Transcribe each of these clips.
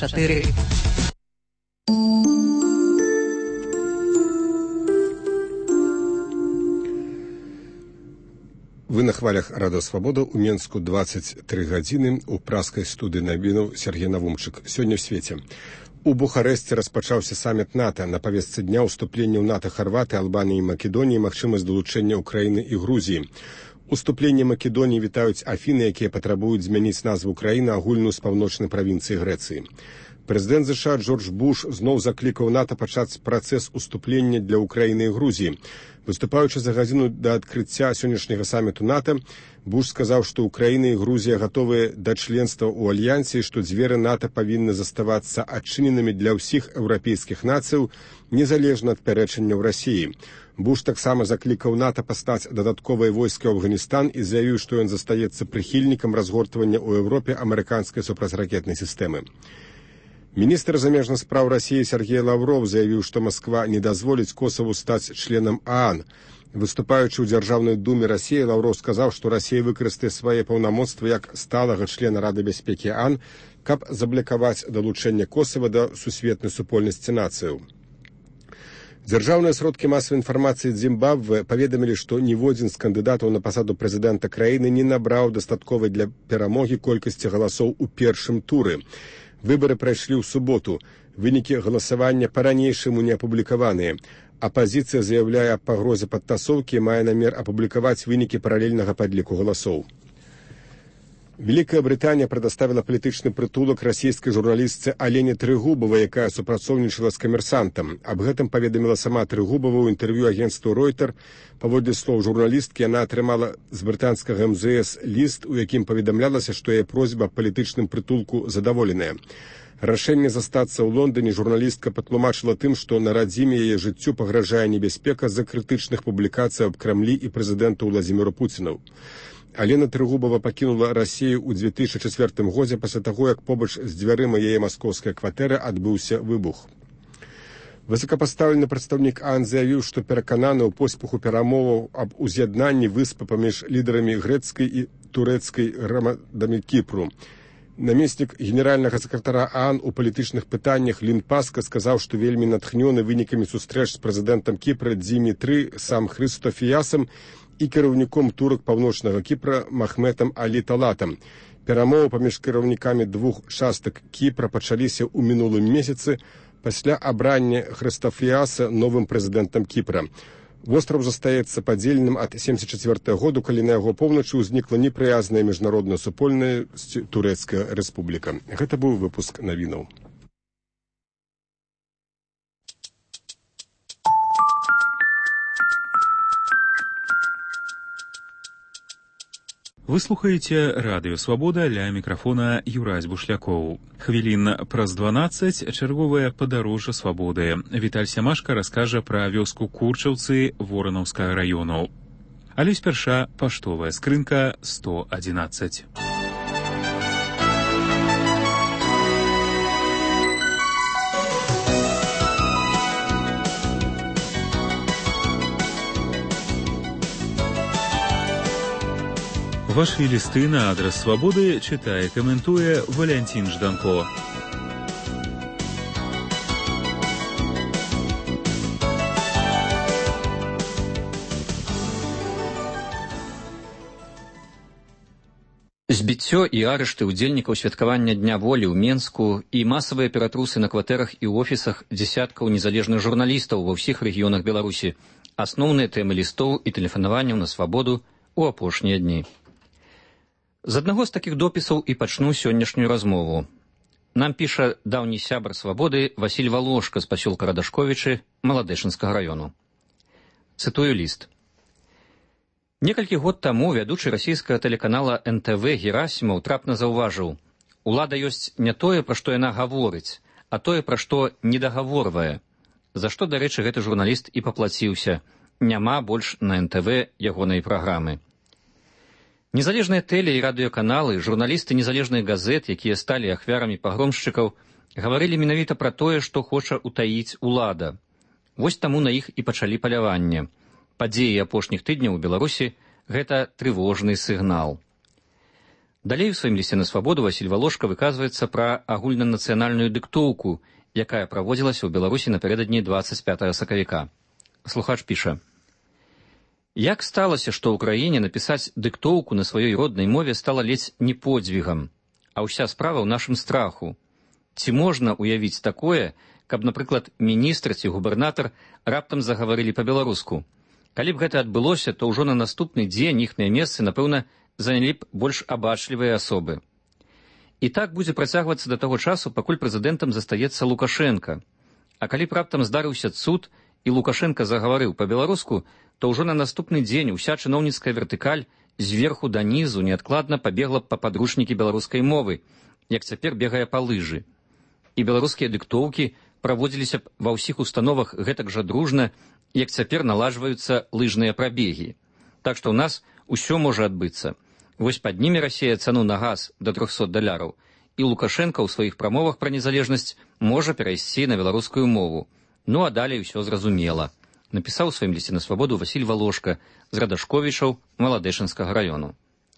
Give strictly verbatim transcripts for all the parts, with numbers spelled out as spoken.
чатыры. Вы на хвалях Радио Свобода у Менску двадцать три гадзіны у праскай студыі навінаў Сергей Навумчык. Сёння ў свеце. У Бухарэсце распачаўся саміт НАТО. На павестцы дня ўступленне ў НАТО Харватыі, Албаніі і Македоніі, магчымасць далучэння Украіны і Грузіі. Уступленне Македоніі вітаюць Афіны, якія патрабуюць змяніць назву краіны агульную з паўночнай правінцыі Грэцыі. Прэзідэнт ЗША Джордж Буш зноў заклікаў НАТО пачаць працэс уступлення для Украіны і Грузіі. Выступаючы за гадзіну да адкрыцця сённяшняга саміту НАТО, Буш сказаў, што Украіна і Грузія гатовыя да членства ў альянсе і што дзверы НАТО павінны заставацца адчыненымі для ўсіх еўрапейскіх нацыяў, незалежна ад пярэчанняў Расіі. Буш таксама заклікаў НАТО паслаць дадатковыя войскі ў Афганістан і заявіў, што ён застаецца прыхільнікам разгортвання ў Еўропе амерыканскай супрацьракетнай сістэмы. Міністр замежных спраў Расіі Сергей Лавров заявіў, што Масква не дазволіць Косаву стаць членам ААН. Выступаючы ў Дзяржаўнай думе Расіі, Лавров сказаў, што Расія выкарыстае свае паўнамоцтвы як сталага члена Рады бяспекі ААН, каб заблакаваць далучэнне Косава да сусветнай супольнасці нацыяў. Дзяржаўныя сродкі масавай інфармацыі Зімбабве паведамілі, што ніводзін з кандыдатаў на пасаду прэзідэнта краіны не набраў дастатковай для перамогі колькасці галасоў у першым туры. Выборы прайшлі ў суботу. Вынікі галасавання па-ранейшаму не апублікаваныя. Апазіцыя заяўляе аб пагрозе падтасоўкі і мае намер апублікаваць вынікі паралельнага падліку галасоў. Великая Британія прадоставіла палітычны прытулак расійскай журналістцы Алене Трыгубавай, якая супрацоўнічала з камерсантам. Аб гэтым паведаміла сама Трыгубава ў інтэрв'ю агенцтву Ройтер. Паводле слоў журналісткі, яна атрымала з брытанскага эм зэ эс ліст, у якім паведамлялася, што яе просьба аб палітычным прытулку задаволеная. Рашэнне застацца ў Лондоне журналістка патлумачыла тым, што на радзіме яе жыццю пагражае небяспека з-за крытычных публікацый аб Крамлі і прэзідэнту Владзіміру Пуціну. Алена Трыгубава пакінула Расію ў дзве тысячы чацвёртым годзе пасля таго, як побач з дзвярыма яе маскоўскай кватэры адбыўся выбух. Высокапастаўлены прадстаўнік ААН заявіў, што перакананы ў поспеху перамоваў аб уз'яднанні выспы паміж лідарамі грэцкай і турэцкай грамадамі Кіпру. Намеснік генеральнага сакратара ААН у палітычных пытаннях Лін Паска сказаў, што вельмі натхнёны вынікамі сустрэч з прэзідэнтам Кіпра Дзімітры Сам Хрыстофіясам і кіраўніком турак паўночнага Кіпра Махметам Алі Талатам. Перамовы паміж кіраўнікамі двух частак Кіпра пачаліся ў мінулым месяцы пасля абрання Хрыстофіяса новым прэзідэнтам Кіпра. Востраў застаецца падзеленым ад семдзесят чацвёртага году, калі на яго поўначы ўзнікла непрыязная міжнародная супольнасць Турэцкая рэспубліка. Гэта быў выпуск навінаў. Вы слухаеце Радыё Свабода, ля мікрафона Юрась Бушлякоў. Хвілін праз дванаццаць чарговае падарожжа свабоды. Віталь Сямашка раскажа пра вёску Курчаўцы Воранаўскага раёну. Але спярша паштовая скрынка сто адзінаццаць. Ваши листы на адрес Свободы читая, комментуя Валентин Жданко. Збіццё і арышты ўдзельнікаў святкавання Дня волі ў Менску і масавыя ператрусы на кватэрах і офісах дзесяткаў незалежных журналістаў ва ўсіх рэгіёнах Беларусі. Асноўныя тэмы лістоў і тэлефанаванняў на Свабоду ў апошнія дні. З аднаго з такіх допісаў і пачну сённяшнюю размову. Нам піша даўні сябар Свабоды Васіль Валошка з пасёлка Радашковічы Маладэшынскага раёну. Цытую ліст. Некалькі год таму вядучы расійскага тэлеканала эн тэ вэ Герасімаў трапна заўважыў: улада ёсць не тое, пра што яна гаворыць, а тое, пра што недагаворвае. За што, дарэчы, гэты журналіст і паплаціўся. Няма больш на эн тэ вэ ягонай праграмы. Незалежныя тэле- і радыёканалы, журналісты незалежных газет, якія сталі ахвярамі пагромшчыкаў, гаварылі менавіта пра тое, што хоча ўтаіць улада. Вось таму на іх і пачалі паляванне. Падзеі апошніх тыдняў у Беларусі – гэта трывожны сігнал. Далей у сваім лісце на свабоду Васіль Валошка выказваецца пра агульнанацыянальную дыктоўку, якая праводзілася ў Беларусі напярэдадні дваццаць пятага сакавіка. Слухач піша: «Як сталася, што ў краіне напісаць дыктоўку на сваёй роднай мове стала ледзь не подзвігам, а ўся справа ў нашым страху. Ці можна уявіць такое, каб, напрыклад, міністр ці губернатар раптам загаварылі па-беларуску? Калі б гэта адбылося, то ўжо на наступны дзень іхныя месцы, напэўна, занялі б больш абачлівыя асобы. І так будзе працягвацца да таго часу, пакуль прэзідэнтам застаецца Лукашенка. А калі б раптам здарыўся цуд, і Лукашенка загаварыў па-беларуску, то ўжо на наступны дзень уся чыноўніцкая вертыкаль зверху да нізу неадкладна пабегла б па падручнікі беларускай мовы, як цяпер бегае па лыжы. І беларускія дыктоўкі праводзіліся б ва ўсіх установах гэтак жа дружна, як цяпер наладжваюцца лыжныя прабегі. Так што ў нас усё можа адбыцца. Вось падніме Расія цану на газ да трохсот даляраў, і Лукашенка ў сваіх прамовах пра незалежнасць можа перайсці на беларускую мову. Ну а далей усё зразумела. Напісаў у сваім лісце на свабоду Васіль Валошка з Радашковічаў Маладэшынскага раёну.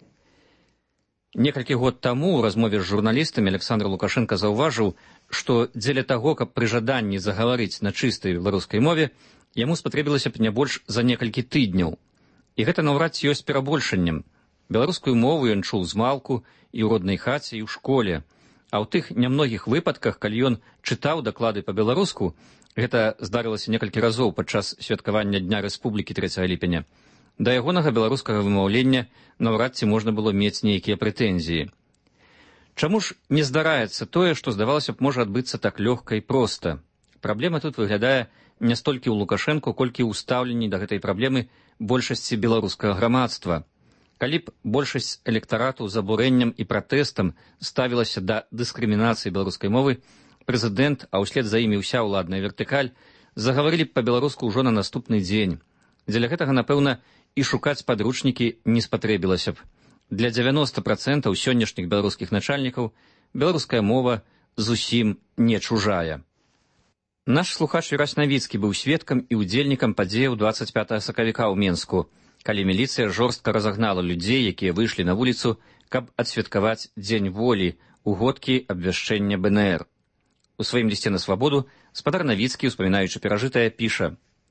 Некалькі год таму ў размове з журналістамі Александр Лукашенка заўважыў, што дзеля таго, каб пры жаданні загаварыць на чыстай беларускай мове, яму спатрэбілася б не больш за некалькі тыдняў. І гэта наўрад ці ёсць перабольшаннем. Беларускую мову ён чуў змалку і ў роднай хаце, і ў школе. А ў тых нямногіх выпадках, калі ён чытаў даклады па-беларуску, гэта здарылася некалькі разоў падчас святкавання Дня Рэспублікі трэцяга ліпеня, да ягонага беларускага вымаўлення наўрад ці можна было мець нейкія прэтэнзіі. Чаму ж не здараецца тое, што, здавалася б, можа адбыцца так лёгка і проста? Праблема тут выглядае не столькі ў Лукашэнку, колькі ў стаўленні да гэтай праблемы большасці беларускага грамадства. Калі б большасць электарату з абурэннем і пратэстам ставілася да дыскрымінацыі беларускай мовы, прэзідэнт, а ўслед за імі ўся ўладная вертыкаль, загаварылі б па-беларуску ўжо на наступны дзень. Дзеля гэтага, напэўна, і шукаць падручнікі не спатрэбілася б. Для дзевяноста працэнтаў сённяшніх беларускіх начальнікаў беларуская мова зусім не чужая. Наш слухач Юрась Навіцкі быў сведкам і удзельнікам падзеяў дваццаць пятага сакавіка ў Менску, калі міліцыя жорстка разагнала людзей, якія выйшлі на вуліцу, каб адсвяткаваць Дзень волі ў годкі абвяшчэння бэ эн эр. У сваім лісце на свабоду спадар Навіцкі, успамінаючы перажытае, піша: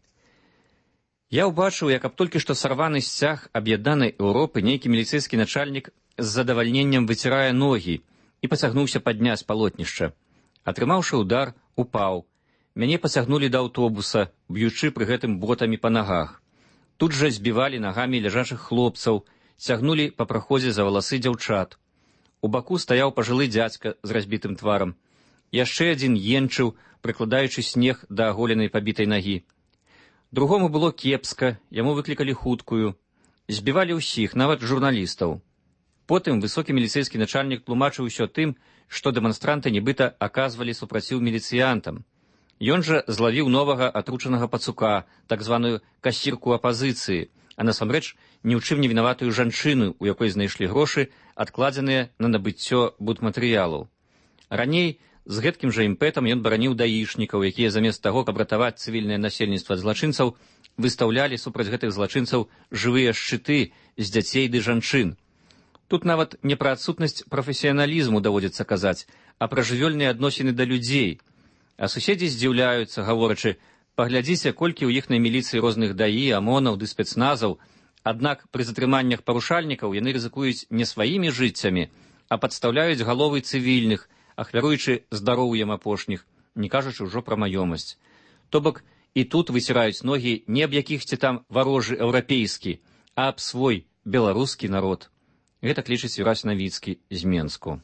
«Я ўбачыў, як аб толькі што сарваны сцяг аб'яднанай Еўропы нейкі міліцэйскі начальнік з задавальненнем выцірае ногі і пацягнуўся падняць палотнішча. Атрымаўшы ўдар, упаў. Мяне пацягнулі да аўтобуса, б'ючы пры гэтым ботамі па нагах. Тут жа збівалі нагамі ляжачых хлопцаў, цягнулі па праходзе за валасы дзяўчат. У баку стаяў пажылы дзядзька з разбітым тварам. Яшчэ адзін енчыў, прыкладаючы снег да аголенай пабітай нагі. Другому было кепска, яму выклікалі хуткую. Збівалі ўсіх, нават журналістаў. Потым высокі міліцэйскі начальнік тлумачыў усё тым, што дэманстранты нібыта аказвалі супраціў міліцыянтам. Ён жа злавіў новага атручанага пацука, так званую касірку апазіцыі, а насамрэч ні ў чым не вінаватую жанчыну, у якой знайшлі грошы, адкладзеныя на набыццё будматэрыялаў. Раней з гэткім жа імпэтам ён бараніў даішнікаў, якія замест таго, каб ратаваць цывільнае насельніцтва ад злачынцаў, выстаўлялі супраць гэтых злачынцаў жывыя шчыты з дзяцей ды жанчын. Тут нават не пра адсутнасць прафесіяналізму даводзіцца казаць, а пра жывёльныя адносіны да людзей. А суседзі здзіўляюцца, гаворачы: паглядзіце, колькі ў іхнай міліцыі розных даі, амонаў ды спецназаў, аднак пры затрыманнях парушальнікаў яны рызыкуюць не сваімі жыццямі, а падстаўляюць галовы цывільных, ахвяруючы здароўем апошніх, не кажучы ўжо пра маёмасць. То бок і тут выціраюць ногі не аб якіхсьці там варожы еўрапейскі, а аб свой беларускі народ. Гэта лічыць Юрась Навіцкі з Менску.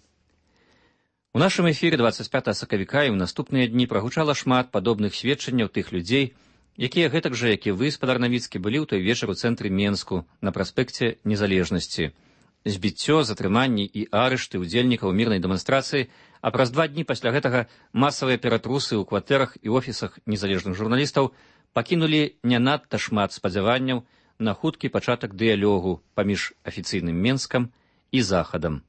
У нашым эфіры дваццаць пятага сакавіка і ў наступныя дні прагучала шмат падобных сведчанняў тых людзей, якія гэтак жа, як і вы, спадар Навіцкі, былі ў той вечар у цэнтры Менску на праспекце Незалежнасці. Збіццё, затрыманні і арышты ўдзельнікаў мірнай дэманстрацыі, а праз два дні пасля гэтага масавыя ператрусы ў кватэрах і офісах незалежных журналістаў пакінулі не надта шмат спадзяванняў на хуткі пачатак дыялогу паміж афіцыйным Менскам і Захадам.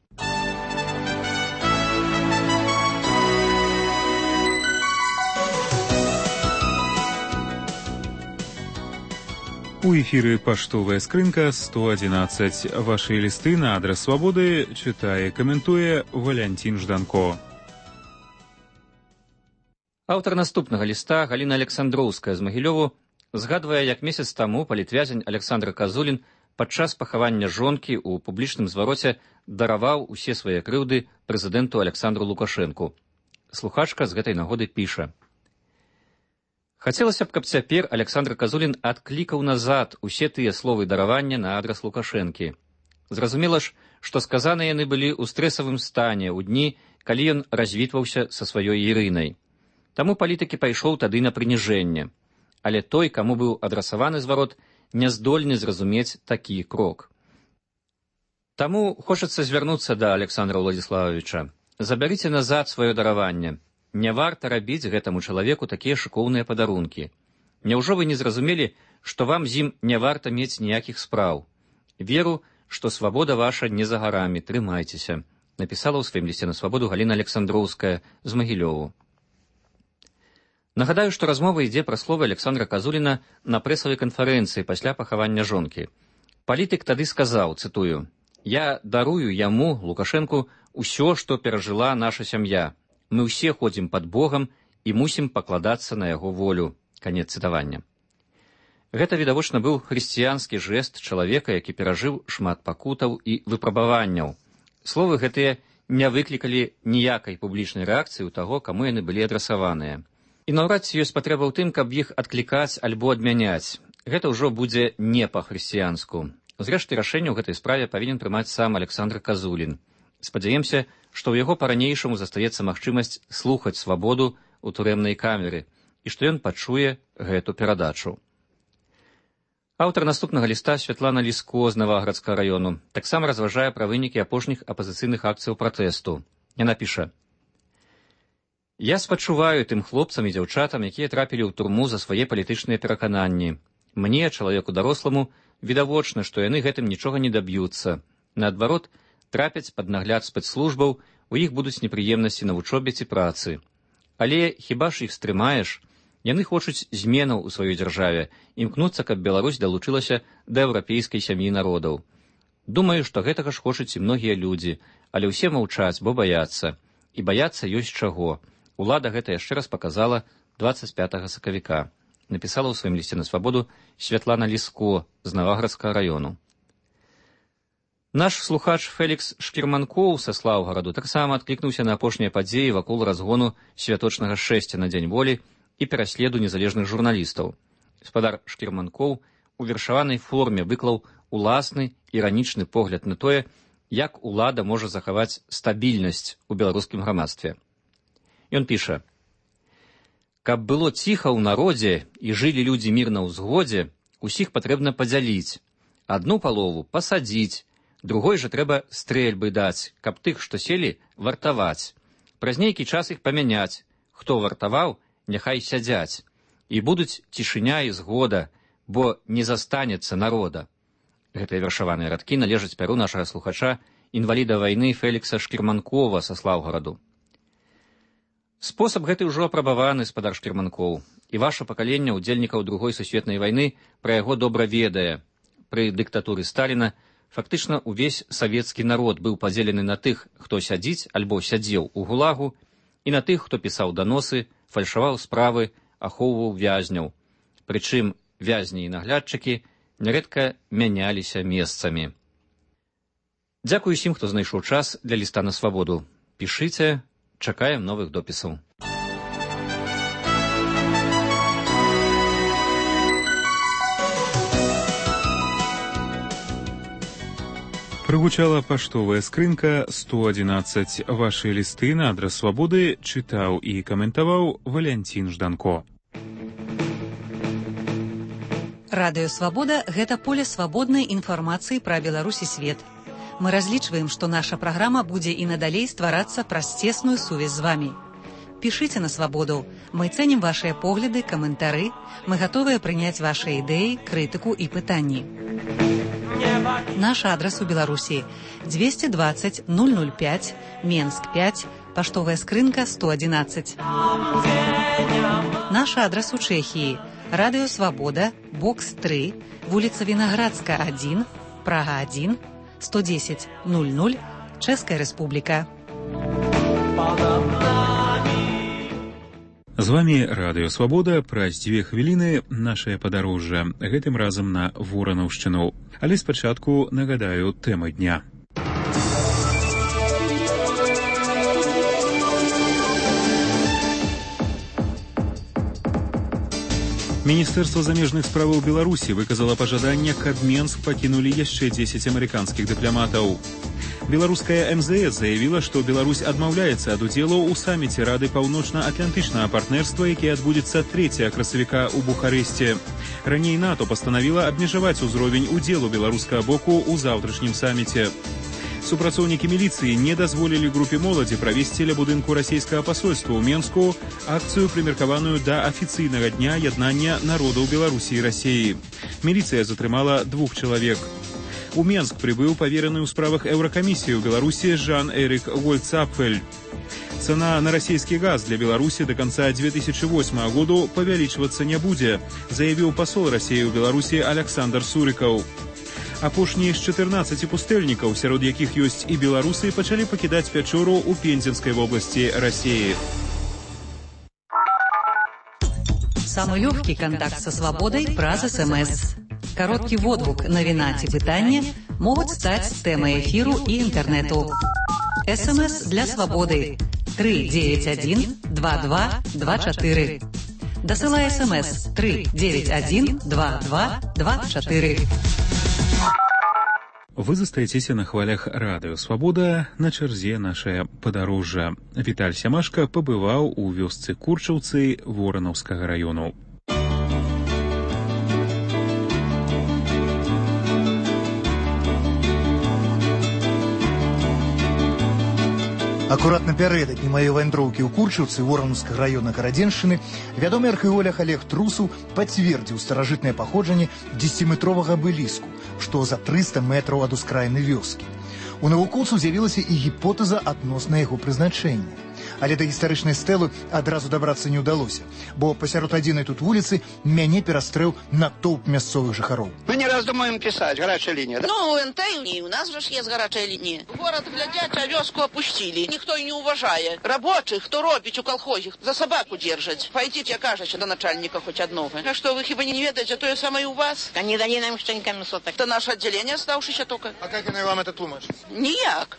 У эфіры паштовая скрынка сто адзінаццаць. Вашы лісты на адрас свабоды чытае, каментуе Валянцін Жданко. Аўтар наступнага ліста, Галіна Александроўская з Магілёву, згадвае, як месяц таму палітвязень Александр Казулін падчас пахавання жонкі ў публічным звароце дараваў усе свае крыўды прэзідэнту Александру Лукашэнку. Слухачка з гэтай нагоды піша: «Хацелася б, каб цяпер Александр Казулін адклікаў назад усе тыя словы даравання на адрас Лукашэнкі. Зразумела ж, што сказаныя яны былі ў стрэсавым стане ў дні, калі ён развітваўся са сваёй Ірынай. Таму палітыкі пайшоў тады на прыніжэнне. Але той, каму быў адрасаваны зварот, не здольны зразумець такі крок. Таму хочацца звярнуцца да Александра Владзіславовича. Забярыце назад сваё дараванне. Не варта рабіць гэтаму чалавеку такія шыкоўныя падарункі. Няўжо вы не зразумелі, што вам з ім не варта мець ніякіх спраў? Веру, што свабода ваша не за гарамі, трымайцеся», напісала ў сваім лісце на свабоду Галіна Александроўская з Магілёву. Нагадаю, што размова ідзе пра словы Александра Казуліна на прэсавай канферэнцыі пасля пахавання жонкі. Палітык тады сказаў, цытую: «Я дарую яму, Лукашэнку, усё, што перажыла наша сям'я. Мы ўсе ходзім пад Богам і мусім пакладацца на яго волю». Канец цытавання. Гэта, відавочна, быў хрысціянскі жэст чалавека, які перажыў шмат пакутаў і выпрабаванняў. Словы гэтыя не выклікалі ніякай публічнай рэакцыі ў таго, каму яны былі адрасаваныя. І наўрад ці ёсць патрэба ў тым, каб іх адклікаць альбо адмяняць. Гэта ўжо будзе не па-хрысціянску. Зрэшты, рашэнне ў гэтай справе павінен прымаць сам Александр Казулін. Спадзяемся, што ў яго па-ранейшаму застаецца магчымасць слухаць свабоду ў турэмнай камеры і што ён пачуе гэту перадачу. Аўтар наступнага ліста, Святлана Ліско з Наваградскага раёну, таксама разважае пра вынікі апошніх апазіцыйных акцыяў пратэсту. Яна піша: «Я спачуваю тым хлопцам і дзяўчатам, якія трапілі ў турму за свае палітычныя перакананні. Мне, чалавеку даросламу, відавочна, што яны гэтым нічога не даб'юцца. Наадварот, трапяць пад нагляд спецслужбаў, у іх будуць непрыемнасці на вучобе ці працы. Але хіба ж іх стрымаеш? Яны хочуць зменаў у сваёй дзяржаве, імкнуцца, каб Беларусь далучылася да еўрапейскай сям'і народаў. Думаю, што гэтага ж хочуць і многія людзі, але ўсе маўчаць, бо баяцца. І баяцца ёсць чаго. Улада гэта яшчэ раз паказала дваццаць пятага сакавіка», напісала ў сваім лісце на свабоду Святлана Ліско з Наваградскага раёну. Наш слухач Фелікс Шкірманкоў са Слаўгараду таксама адклікнуўся на апошнія падзеі вакол разгону святочнага шэсця на Дзень волі і пераследу незалежных журналістаў. Спадар Шкірманкоў у вершаванай форме выклаў уласны іранічны погляд на тое, як улада можа захаваць стабільнасць у беларускім грамадстве. Ён піша: «Каб было ціха ў народзе і жылі людзі мірна ў згодзе, усіх патрэбна падзяліць. Адну палову пасадзіць, другой жа трэба стрэльбы даць, каб тых, што селі, вартаваць. Праз нейкі час іх памяняць. Хто вартаваў, няхай сядзяць. І будуць цішыня і згода, бо не застанецца народа». Гэтыя вершаваныя радкі належаць пяру нашага слухача, інваліда вайны Фелікса Шкірманкова са Слаўгараду. Спосаб гэты ўжо апрабаваны, спадар Шкірманкоў, і ваша пакаленне ўдзельнікаў другой сусветнай вайны пра яго добра ведае. Пры дыктатуры Сталіна фактычна увесь савецкі народ быў падзелены на тых, хто сядзіць альбо сядзеў у гулагу, і на тых, хто пісаў даносы, фальшаваў справы, ахоўваў вязняў. Прычым вязні і наглядчыкі нярэдка мяняліся месцамі. Дзякую усім, хто знайшоў час для ліста на свабоду. Пішыце, чакаем новых допісаў. Прыгучала паштовая скрынка сто адзінаццаць. Вашы лісты на адрас свабоды чытаў і каментаваў Валянцін Жданко. Радыё «Свабода» – гэта поле свабоднай інфармацыі пра Беларусь і свет. Мы разлічваем, што наша праграма будзе і надалей стварацца праз цесную сувязь з вамі. Пішыце на свабоду. Мы цэнім вашыя погляды, каментары. Мы гатовыя прыняць вашыя ідэі, крытыку і пытанні. Наш адрас у Беларусі двести двадцать ноль ноль пять, Менск пять, паштовая скрынка сто адзінаццаць. Наш адрас у Чэхіі Радыё Свабода, бокс тры, вуліца Вінаградска адзін, Прага адзін, сто дзесяць нуль нуль, Чэшская Рэспубліка. З вами Радыё Свабода. Праз дзве хвіліны нашае падарожжа, гэтым разам на Воранаўшчыну. Але спачатку нагадаю тэмы дня. Міністэрства замежных справаў Беларусі выказала пажаданне, каб Менск пакінулі яшчэ дзесяць амерыканскіх дыпламатаў. Беларуская эм зэ эс заявіла, што Беларусь адмаўляецца ад удзелу ў саміце Рады паўночна-атлантычнага партнерства, які адбудзецца трэцяга красавіка ў Бухарэсце. Раней НАТО пастанавіла абмежаваць узровень удзелу беларускага боку ў заўтрашнім саміце. Супрацоўнікі міліцыі не дазволілі групе моладзі правесці ля будынку расійскага пасольства ў Менску акцыю, прымеркаваную да афіцыйнага дня яднання народаў Беларусі і Расіі. Міліцыя затрымала двух чалавек. У Менск прыбыў павераны ў справах Еўракамісіі ў Беларусі Жан-Эрик Гольцапфель. Цана на расійскі газ для Беларусі да канца дзве тысячы восьмага году павялічвацца не будзе, заявіў пасол Расіі ў Беларусі Аляксандр Сурыкаў. Апошнія з чатырнаццаці пустэльнікаў, сярод якіх ёсць і беларусы, пачалі пакідаць Пячору ў Пензенскай вобласці Расіі. Самы лёгкі кантакт са свабодай праз эс эм эс. Кароткі водгук, навіна ці пытанне могуць стаць тэмай эфіру і інтэрнэту. эс эм эс для свабоды тры дзевяць адзін два два два чатыры. Дасылай эс эм эс тры дзевяць адзін два два два чатыры. Вы застаецеся на хвалях Радыё Свабода, на чарзе нашае падарожжа. Віталь Сямашка пабываў у вёсцы Курчаўцы Воранаўскага раёну. Акурат напярэдадні маёй вандроўкі ў Курчаўцы Воранаўскага раёна Гарадзеншчыны вядомы археолог Олег Трусаў пацвердзіў старажытнае паходжанне дзесяціметровага абеліску, што за трыста метраў ад ускраіны вёскі. У навукоўцаў з'явілася і гіпотэза адносна яго прызначэння. Але да гістарычнай стэлы адразу дабрацца не ўдалося, бо пасярод адзінай тут вуліцы мяне перастрэў натоўп мясцовых жыхароў. Мы не раздумаем писать, горячая линия. Да? Ну, у эн тэ и у нас же есть горячая линия. Город глядят, а вёску опустили. Никто и не уважает. Рабочих, кто робить у колхозих, за собаку держать. Пойдите, окажете до начальника хоть одного. А что, вы хиба не ведаете, то и самое у вас? Они дали нам еще никому соток. Это наше отделение, оставшееся только. А как они вам это тлумачат? Нияк.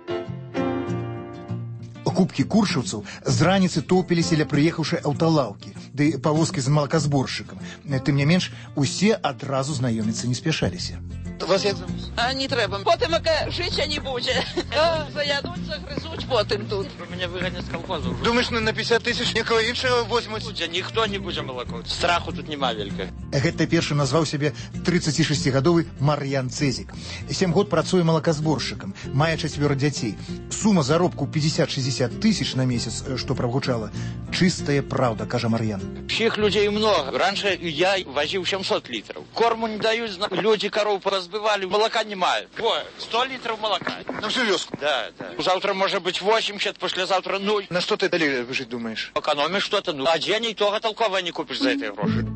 Кубкі куршаўцаў з раніцы топіліся ля прыехаўшай аўталаўкі, ды павозкі з малаказборшчыкам. Тым не менш, усе адразу знаёміцца не спяшаліся. Вас як зовут? А не трэба. Потым яка жыцця не будзе. Заядуць, загрызуць потым тут. Меня выгонят с колхоза уже. Думаешь, на пятьдесят тысяч никого іншого возьмут? Никто не будет молоко. Страху тут нема велька. Гэта першы назваў сябе трыццацішасцігадовы Мар'ян Цэзік. Сем год працуе малаказборшчыкам, мае чацвёра дзяцей. Сума заробку пятьдесят-шестьдесят тысяч на месяц, што прагучала. Чистая правда, кажа Мар'ян. Всех людей много. Раньше я возил семьсот литров. Корму не дают, люди коров поразбивали, молока не мают. Во, сто литров молока. На всю вёску? Да, да. Завтра может быть восемьдесят, послезавтра нуль. На что ты дали жить, думаешь? Экономишь что-то, ну, а денег того толкового не купишь за эти гроши.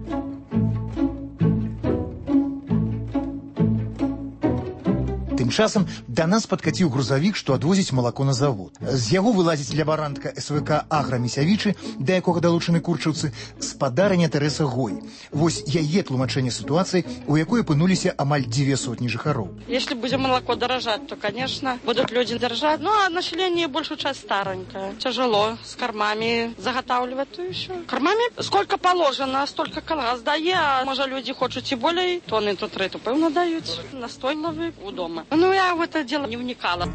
Тым часам да нас падкаціў грузавік, што адвозіць малако на завод. З яго вылазіць лябарантка эс вэ ка «Агра Місявічы», да якога далучаны курчаўцы, спадарыня Тэрэса Гой. Вось яе тлумачэнне сітуацыі, у якой апынуліся амаль дзве сотні жыхароў. Если будет молоко дорожать, то, конечно, будут люди дорожать. Ну, а население большую часть старенькое. Тяжело с кормами заготавливать, то еще. Кормами сколько положено, столько колгас дає, а може люди хочуть і более тонны, то три, то певно дають. Настойливі у дома. Ну, я в это дело не вникала.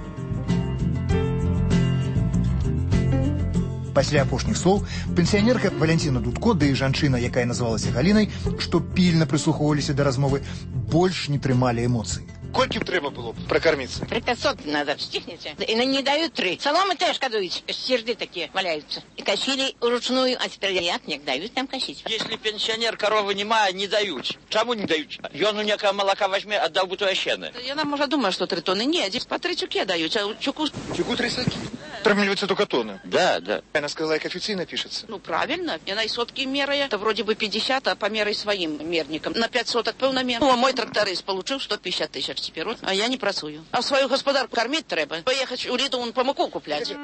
Пасля апошніх слоў пенсіянерка Валянціна Дудко, ды і жанчына, якая называлася Галінай, што пільна прыслухоўваліся да размовы, больш не трымалі эмоцый. Колькі б трэба было прокормиться? Три пятьсот надо, стихните. И не дают три. Соломы тоже кадуют, серды такие валяются. И косили вручную, а теперь як не дают там косить. Если пенсионер коровы не має, не дают. Чему не дают? Ён у некого молока возьме, отдал бы то ящены. Я нам уже думаю, что три тонны. Нет, здесь по три чуке дают, а чуку... Чуку три соки? Да. Промеливается только тонна. Да, да. Она сказала, как официально пишется. Ну, правильно. Я на сотки меряю. Это вроде бы пятьдесят, а померяй своим мерником. На пять соток полномер. Ну, а мой тракторист получил сто пятьдесят тысяч теперь. Вот. А я не працую. А свою господарку кормить треба. Поехать у Лиду, он по муку куплять.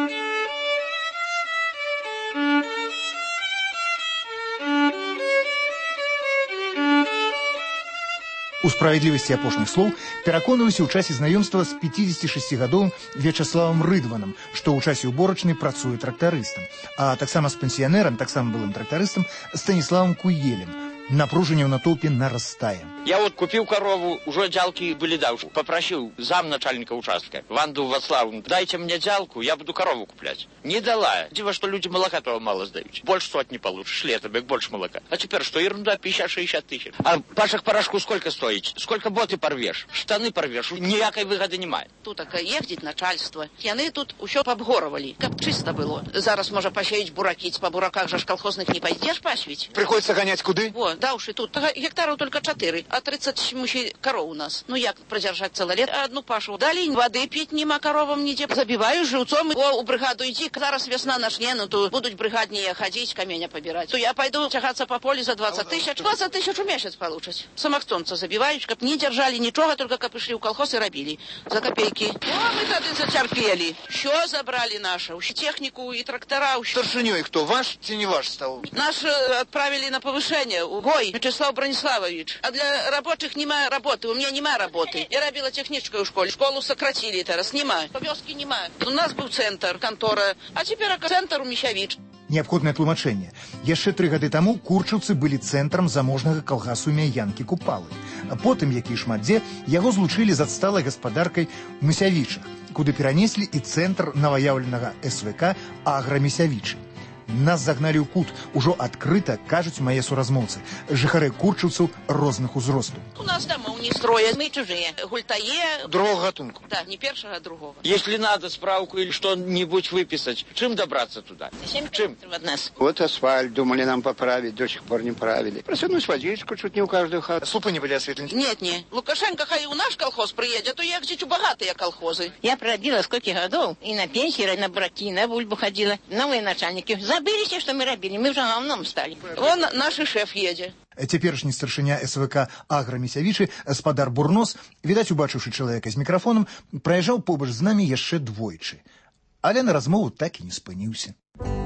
У справядлівасці апошніх слоў пераконваўся ў часе знаёмства з пяцідзесятышасцігадовым Вячаславам Рыдванам, што ў часе уборачнай працуе трактарыстам, а таксама з пенсіянерам, таксама былым трактарыстам Станіславам Куелем. Напружение в натоўпе нарастае. Я вот купил корову, уже дзялки были дальше. Попросил зам начальника участка, Ванду Вацлавовну, дайте мне дзялку, я буду корову куплять. Не дала. Диво, что люди молока того мало сдают. Больше сотни получишь, лето, бег больше молока. А теперь что, ерунда, пятьдесят-шестьдесят тысяч. А пашек порошку сколько стоит? Сколько боты порвешь? Штаны порвешь? Ніякой выгоды немає. Тут таке ездить начальство. Яны тут усё пообгоровали, как чисто было. Зараз можно посеять бураки, по бураках же ж колхозных не пойдешь пасвить. Приходится гонять куды? Вот. Да уж и тут гектаров только четыре, а тридцать мужчин коров у нас. Ну як продержать целое лет одну пашу? Дали воды пить нема коровам нигде. Забиваю живцом, о, у бригаду иди, зараз весна начне, ну то будут бригаднее ходить, каменя побирать. То я пойду тягаться по полю за двадцать тысяч. двадцать тысяч в месяц получить. Самохтонца забиваю, чтоб не держали ничего, только как пришли в колхоз и робили. За копейки. О, мы тогда затерпели. Что забрали наши? Технику и трактора. Старшиней кто? Ваш или не ваш стал? Наш отправили на повышение. Гой. Вячеслав Брониславович. А для рабочих нема работы. У меня нема работы. Я робила техничкой в школе. Школу сократили teraz. Нема. Повёски нема. У нас был центр, контора. А теперь центр у Міщавіч. Неабходнае тлумачэнне. Яшчэ тры гады таму курчаўцы былі цэнтрам заможнага калгасу Мяянкі Купалы. А потым, як і шмат дзе, яго злучылі з адсталай гаспадаркай Місявічах, куды перанеслі і цэнтр новаяўленага эс вэ ка Аграмісявічы. Нас загналі ў кут, ужо адкрыта, кажуць мае суразмоўцы, жыхары курчаўцаў розных узростаў. У нас домов не строят, мы чужие. Гультае. Другого гатунку. Да, не первого, а другого. Если надо справку или что-нибудь выписать, чем добраться туда? Чем? От нас. Вот асфальт, думали нам поправить, до сих пор не правили. Просунуть водичку чуть не у каждую хату. Слупы не были осветлены? Нет, не. Лукашенко, хай у наш колхоз приедет, а то ехать у богатые колхозы. Я пробила сколько годов, и на пенсии, на браки, на бульбу ходила. Новые начальники. Забыли все, что мы робили, мы уже говном стали. Вон наш шеф едет. Цяперашні старшыня эс вэ ка Аграмісявічы, спадар Бурнос, відаць, убачыўшы чалавека з мікрафонам, праязджаў побач з намі яшчэ двойчы. Але на размову так і не спыніўся.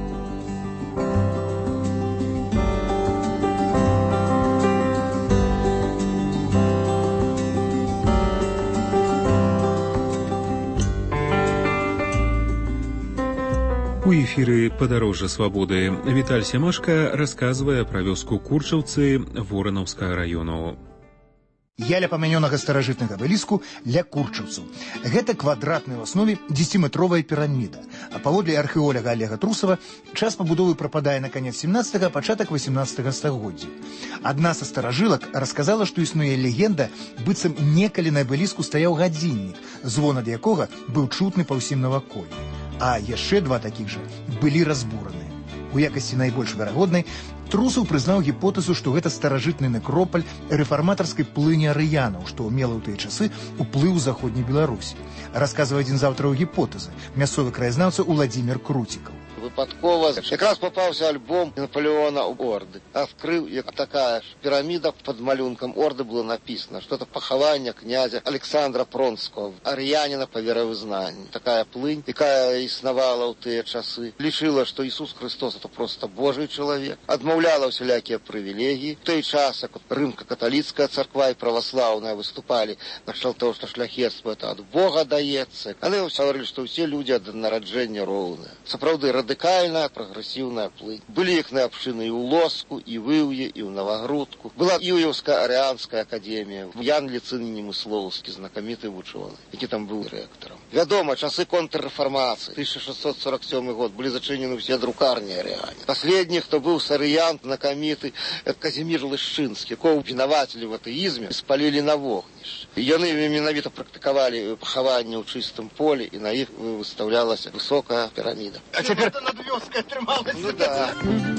У эфіры «Падарожжа свабоды» Віталь Сямашка расказвае пра вёску Курчаўцы Воранаўскага раёну. Я ля памянёнага старажытнага абеліску ля курчаўцаў. Гэта квадратная ў аснове дзесяціметровая піраміда. А паводле археолага Олега Трусова, час пабудовы прападае на канец сямнаццатага, пачатак васемнаццатага стагоддзя. Адна са старажылак расказала, што існуе легенда, быццам некалі на абеліску стаяў гадзіннік, звон ад якога быў чутны па ўсім наваколлі. А яшчэ два такіх жа былі разбураныя. У якасці найбольш верагоднай Трусаў прызнаў гіпотэзу, што гэта старажытны некропаль рэфарматарскай плыні арыянаў, што мела ў тыя часы ўплыў у заходняй Беларусі. Расказвае адзін з аўтараў гіпотэзы, мясцовы краязнаўца Уладзімір Круцікаў. Выпадкова якраз попался альбом Наполеона Орды. Открыл, и такая пирамида под малюнком Орды было написано. Что-то похование князя Александра Пронского, арьянина по вероизнанию. Такая плынь, якая исновала в те часы. Лишила, что Иисус Христос это просто Божий человек. Отмовляла всякие привилегии. В той час, как римско-католицкая церква и православная выступали на кшталт того, что шляхетство это от Бога дается. Они все говорили, что все люди от народжения ровные. Соправды, радикальная, прогрессивная плынь. Были их общины и у Лоску, и в Иве, и в Новогрудку. Была Ивьевская Арианская академия. Ян Лицин Немысловский, знакомитый ученый, який там был ректором. Вядомо, часы контрреформации, тысяча шестьсот сорок седьмой год, были зачинены все друкарни ариане. Последний, кто был сарыян, знакомитый, это Казимир Лышинский, якого винователи в атеизме спалили на вогнище. И яны менавіта практиковали похование в чистом поле, и на их выставлялась высокая пирамида. А теперь... Над вёскай трымалася. Ну да.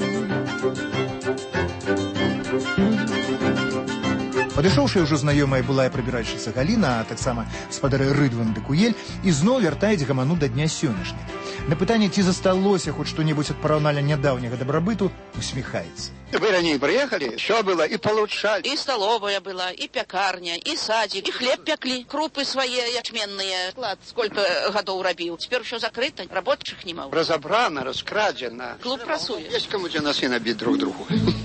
Падышоўшая ўжо знаёмая былая прыбіральшыца Галіна, а таксама спадары Рыдван ды Куель, ізноў вяртаюць гаману да дня сённяшняга. На пытанне, ці засталося хоць што-небудзь ад параўнальна нядаўняга дабрабыту, усміхаецца. Вы раней приехали, все было и получали. И столовая была, и пекарня, и садик, и хлеб пекли, крупы свои ячменные. Склад сколько годов робил. Теперь все закрыто, рабочих не могу. Разобрано, раскрадено. Клуб просует. Есть кому тебя носы набить друг другу.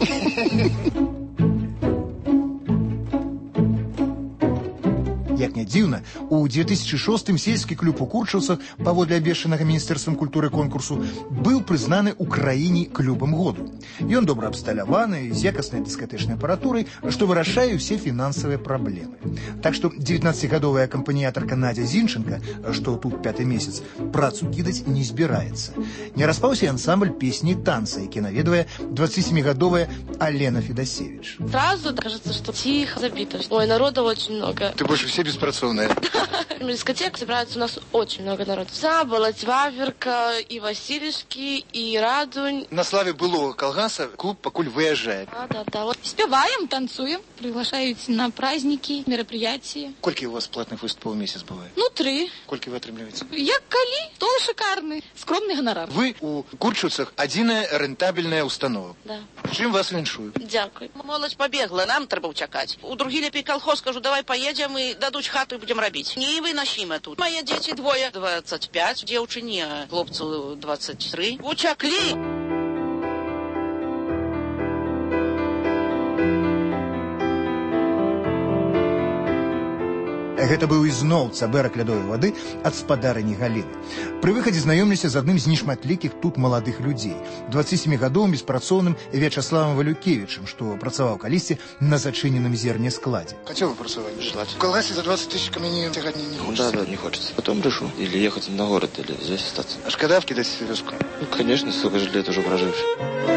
Як не дзіўна, у две тысячи шостым сельскі клуб у Курчаўцах, паводле абвешчанага міністэрствам культуры конкурсу, быў прызнаны ў краіне клубам году. Ён добра абсталяваны, з якаснай дыскатэчнай апаратурай, што вырашае ўсе фінансавыя праблемы. Так што дзевятнаццацігадовая акампаніятарка Надзя Зінченка, што тут пяты месяц, працу кідаць не збіраецца. Не распаўся ансамбль песні і танца, які наведвае двадцатисемигодовая Алена Федосевич. Сразу кажется, что тихо, забито. Ой, народа очень много. Ты больше все беспроцовные. На дискотеку собирается у нас очень много народу. Заболоть, Ваверка, и Васильевский, и Радунь. На славе былого колгаса клуб покуль выезжает. Да, да, да. Вот. Спеваем, танцуем, приглашают на праздники, мероприятия. Сколько у вас платных выступов в месяц бывает? Ну, три. Сколько вы отрымливаете? Як калі, стол шикарный, скромный гонорар. Вы у Курчаўцах адзіная рэнтабельная установа. Да. Чым вас віншую? Дякую. Молодь побегла, нам трэба ўцякаць. У другі лепей колхоз, кажу, давай поедем и дадуць хату и будем робить. Не выносим тут. Мои дети двое, двадцать пять, девчине, хлопцу двадцать три. Учакли. Гэта быў ізноў цабэрак лядовай вады ад спадарыні Галіны. Пры выхадзе знаёмлюся з адным з нешматлікіх тут маладых людзей, двадцатисемігадовым беспрацоўным Вячаславам Валюкевічам, што працаваў калісьці на зачыненым зернескладзе. Хотел бы працаваць? Желать. В колгасе за двадцать тысяч каменей тягать не, не хочется. Да, да, не хочется. Потом решу. Или ехать на город, или здесь остаться. А шкода вкидать в вёску? Ну, конечно, столько же лет уже проживший.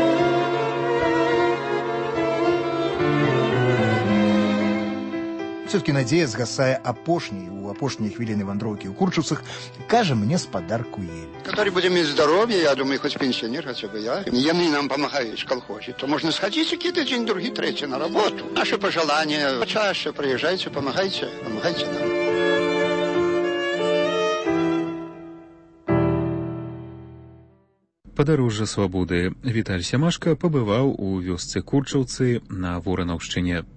Все-таки надзея згасае апошняй, у апошнія хвіліны вандроўкі ў Курчаўцах, кажа мне спадар Куель. Который будем иметь здоровье, я думаю, хоть пенсионер, хотя бы я. Яны нам помогают в колхозе. То можно сходить какие-то день, другие, третий на работу. Наши пожелания, почаще приезжайте, помогайте, помогайте нам. Падарожжа свабоды. Віталь Сямашка пабываў у вёсцы Курчаўцы на Воранаўшчыне.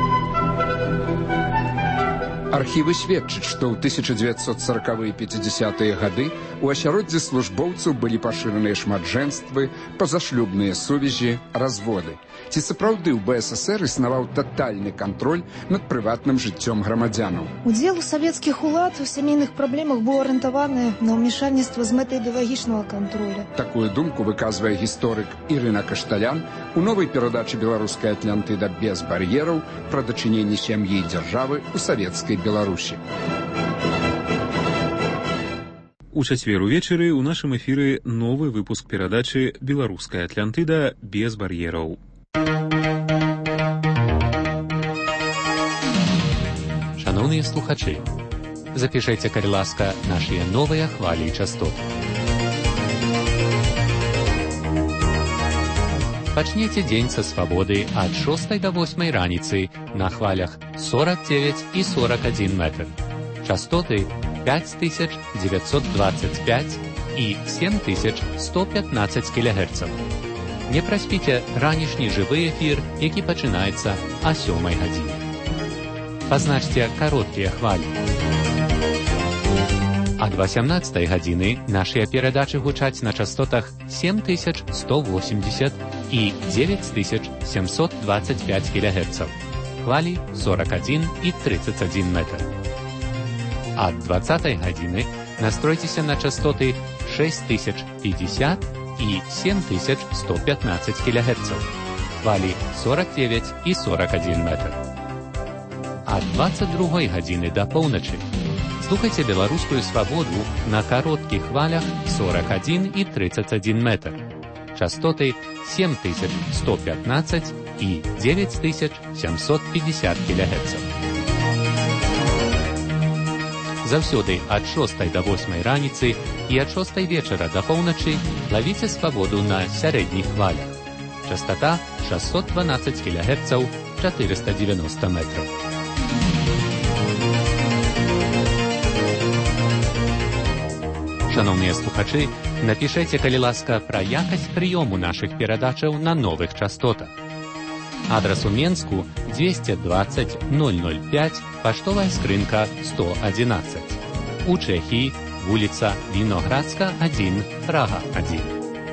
Архівы сведчаць, што ў тысяча дзевяцьсот сорокавыя і пяцідзясятыя гады у асяроддзі службоўцаў былі пашыраныя шматжэнствы, пазашлюбныя сувязі, разводы. Ці сапраўды ў БССР існаваў татальны кантроль над прыватным жыццём грамадзянаў? Удзел у савецкіх улад у сямейных праблемах быў арыентаваны на ўмешальніцтва з мэтай ідэалагічнага кантроля. Такую думку выказвае гісторык Ірына Кашталян у новай перадачы «Беларуская Атлантыда без бар'ераў» пра дачыненні сям'і і дзяржавы ў савецкай Беларусі. У чацвер увечары ў нашым эфіры новы выпуск перадачы «Беларуская Атлантыда без бар'ераў». Шановні слухачі, запишите, калі ласка, наші новыя хвалі і частоты. Пачніце дзень са свабоды ад шостай да восьмай раніцы на хвалях сорок девять і сорок один метр. Частоты пять тысяч девятьсот двадцать пять і семь тысяч сто пятнадцать кілогерцаў. Не праспіце ранішні жывы эфір, які пачынаецца а сёмай гадзіне. Пазначце кароткія хвалі. Ад восемнадцатай гадзіны нашыя перадачы гучаць на частотах семь тысяч сто восемьдесят і девять тысяч семьсот двадцать пять кілогерцаў. Хвалі сорок один і тридцать один метр. Ад двадцатай гадзіны настройцеся на частоты шесть тысяч пятьдесят і семь тысяч сто пятнадцать кілогерцаў. Хвалі сорок девять і сорок один метр. Ад двадцать другой гадзіны да поўначы слухайце беларускую свабоду на кароткіх хвалях сорок один і тридцать один метр. Частоты семь тысяч сто пятнадцать і девять тысяч семьсот пятьдесят кілогерцаў. Заўсёды ад шостай да восьмай раніцы і ад шостай вечара да поўначы лавіце свабоду на сярэдніх хвалях. Частота шестьсот двенадцать кілогерцаў, четыреста девяносто метров. Шановныя слухачы, напішэце, калі ласка, пра якасць прыёму нашых перадачаў на новых частотах. Адрас у Менску двести двадцать ноль ноль пять, паштовая скрынка сто одиннадцать. У Чэхіі вуліца Віноградска один, Прага один.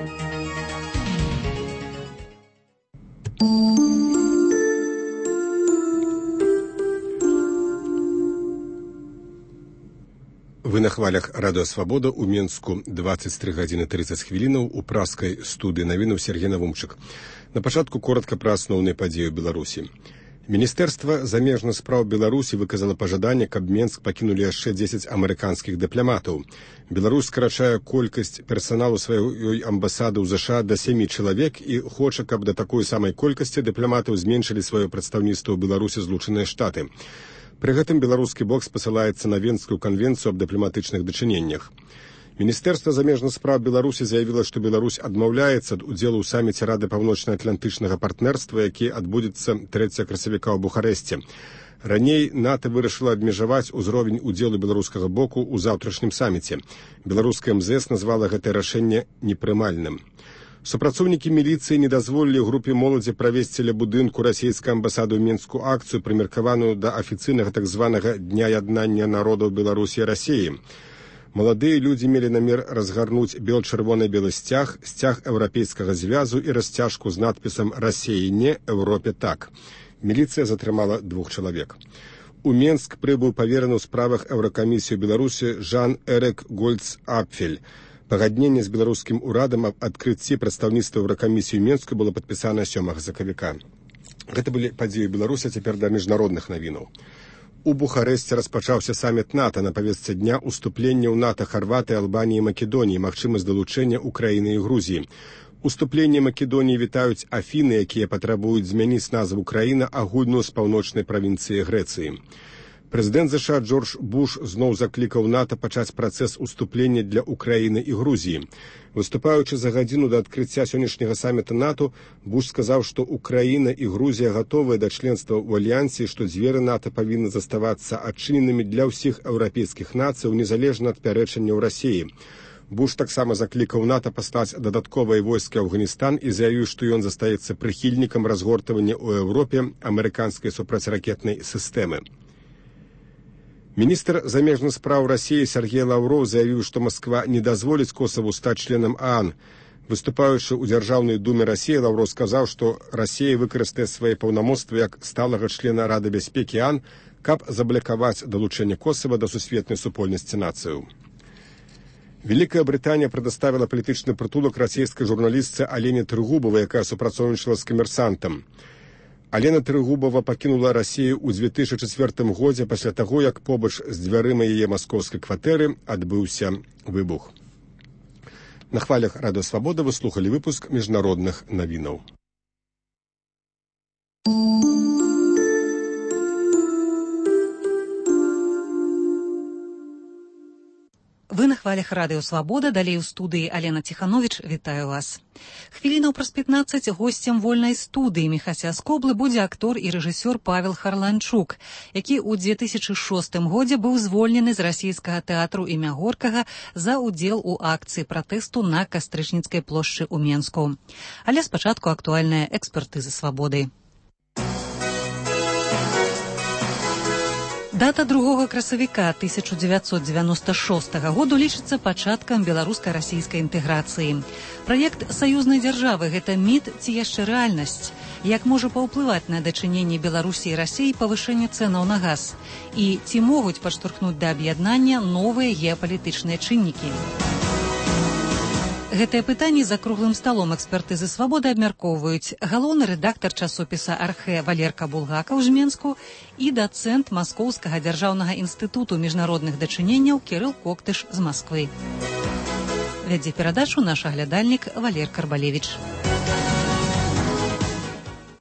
Вы на хвалях Радыё Свабода ў Менску двадцать три гадзіны тридцать хвілінаў у праскай студыі навінаў Сергей Навумчык. На пачатку коротка пра асноўныя падзеі ў Беларусі. Міністэрства замежных спраў Беларусі выказала пажаданне, каб Менск пакінулі яшчэ дзесяць амерыканскіх дыпламатаў. Беларусь скарачае колькасць персаналу сваёй амбасады ў ЗША да сямі чалавек і хоча, каб да такой самай колькасці дыпламатаў зменшылі сваё прадстаўніцтва ў Беларусі Злучаныя Штаты. Пры гэтым беларускі бок спасылаецца на Венскую канвенцыю аб дыпламатычных дачыненнях. Міністэрства замежных спраў Беларусі заявіла, што Беларусь адмаўляецца ад удзелу ў саміце Рады паўночна-атлантычнага партнерства, які адбудзецца трэцяга красавіка ў Бухарэсце. Раней НАТО вырашыла абмежаваць узровень удзелу беларускага боку ў заўтрашнім саміце. Беларуская эм зэ эс назвала гэтае рашэнне непрымальным. Супрацоўнікі міліцыі не дазволілі групе моладзі правесці ля будынку расійскай амбасады ў Менску акцыю, прымеркаваную да афіцыйнага так званага Дня яднання народаў Беларусі і Расіі. Маладыя людзі мелі намер разгарнуць бел-чырвона-белы сцяг, сцяг еўрапейскага звязу і расцяжку з надпісам «Расіі не, Еўропе так». Міліцыя затрымала двух чалавек. У Менск прыбыў павераны ў справах Еўракамісію Беларусі Жан-Эрик Гольц-Апфель. Пагадненне з беларускім урадам аб адкрыцці прадстаўніцтва Еўракамісіі ў Менску было падпісана сёмага сакавіка. Гэта былі падзеі Беларусі, цяпер да міжнародных навінаў. У Бухарэсце распачаўся саміт НАТО, на павестцы дня уступлення ў НАТО Харватыі, Албаніі і Македоніі, магчымасць далучэння Украіны і Грузіі. Уступленне Македоніі вітаюць Афіны, якія патрабуюць змяніць назву краіны агульную з паўночнай правінцыі Грэцыі. Прэзідэнт ЗША Джордж Буш зноў заклікаў НАТО пачаць працэс уступлення для Украіны і Грузіі. Выступаючы за гадзіну да адкрыцця сённяшняга саміта НАТО, Буш сказаў, што Украіна і Грузія гатовыя да членства ў альянсе, што дзверы НАТО павінны заставацца адчыненымі для ўсіх еўрапейскіх нацый, незалежна ад пярэчанняў Расіі. Буш таксама заклікаў НАТО паслаць дадатковыя войскі ў Афганістан і заявіў, што ён застаецца прыхільнікам разгортвання ў Еўропе амерыканскай супрацьракетнай сістэмы. Міністр замежных спраў Расіі Сергей Лаўроў заявіў, што Масква не дазволіць Косаву стаць членам ААН. Выступаючы ў Дзяржаўнай думе Расіі, Лаўроў сказаў, што Расія выкарыстае свае паўнамоцтвы як сталага члена Рады бяспекі ААН, каб заблакаваць далучэнне Косава да сусветнай супольнасці нацыяў. Великая Британія прадоставіла палітычны прытулак расійскай журналістцы Алене Трыгубавай, якая супрацоўнічала з камерсантам. Алена Трыгубава пакінула Расію ў дзве тысячы чацвёртым годзе пасля таго, як побач з дзвярыма яе маскоўскай кватэры адбыўся выбух. На хвалях Радыё Свабода вы слухалі выпуск міжнародных навінаў. Вы на хвалях Радыё Свабода, далей у студыі Алена Ціхановіч, вітаю вас. Хвілінаў праз пятнаццаць госцем вольнай студыі Міхася Скоблы будзе актор і рэжысёр Павел Харланчук, які ў дзве тысячы шостым годзе быў звольнены з расійскага тэатру імя Горкага за ўдзел у акцыі пратэсту на Кастрычніцкай плошчы ў Менску. Але спачатку актуальная экспертыза свабоды. Дата другога красавіка тысяча дзевяцьсот дзевяноста шостага году лічыцца пачаткам беларуска-расійскай інтэграцыі. Праект саюзнай дзяржавы – гэта міт ці яшчэ рэальнасць? Як можа паўплываць на дачыненне Беларусі і Расіі павышэнне цэнаў на газ? І ці могуць падштурхнуць да аб'яднання новыя геапалітычныя чыннікі? Гэтыя пытанні за круглым сталом экспертызы свабоды абмяркоўваюць галоўны рэдактар часопіса «Архэ» Валерка Булгакаў з Менску і дацэнт Маскоўскага дзяржаўнага інстытуту міжнародных дачыненняў Кірыл Коктыш з Масквы. Вядзе перадачу наш аглядальнік Валер Карбалевіч.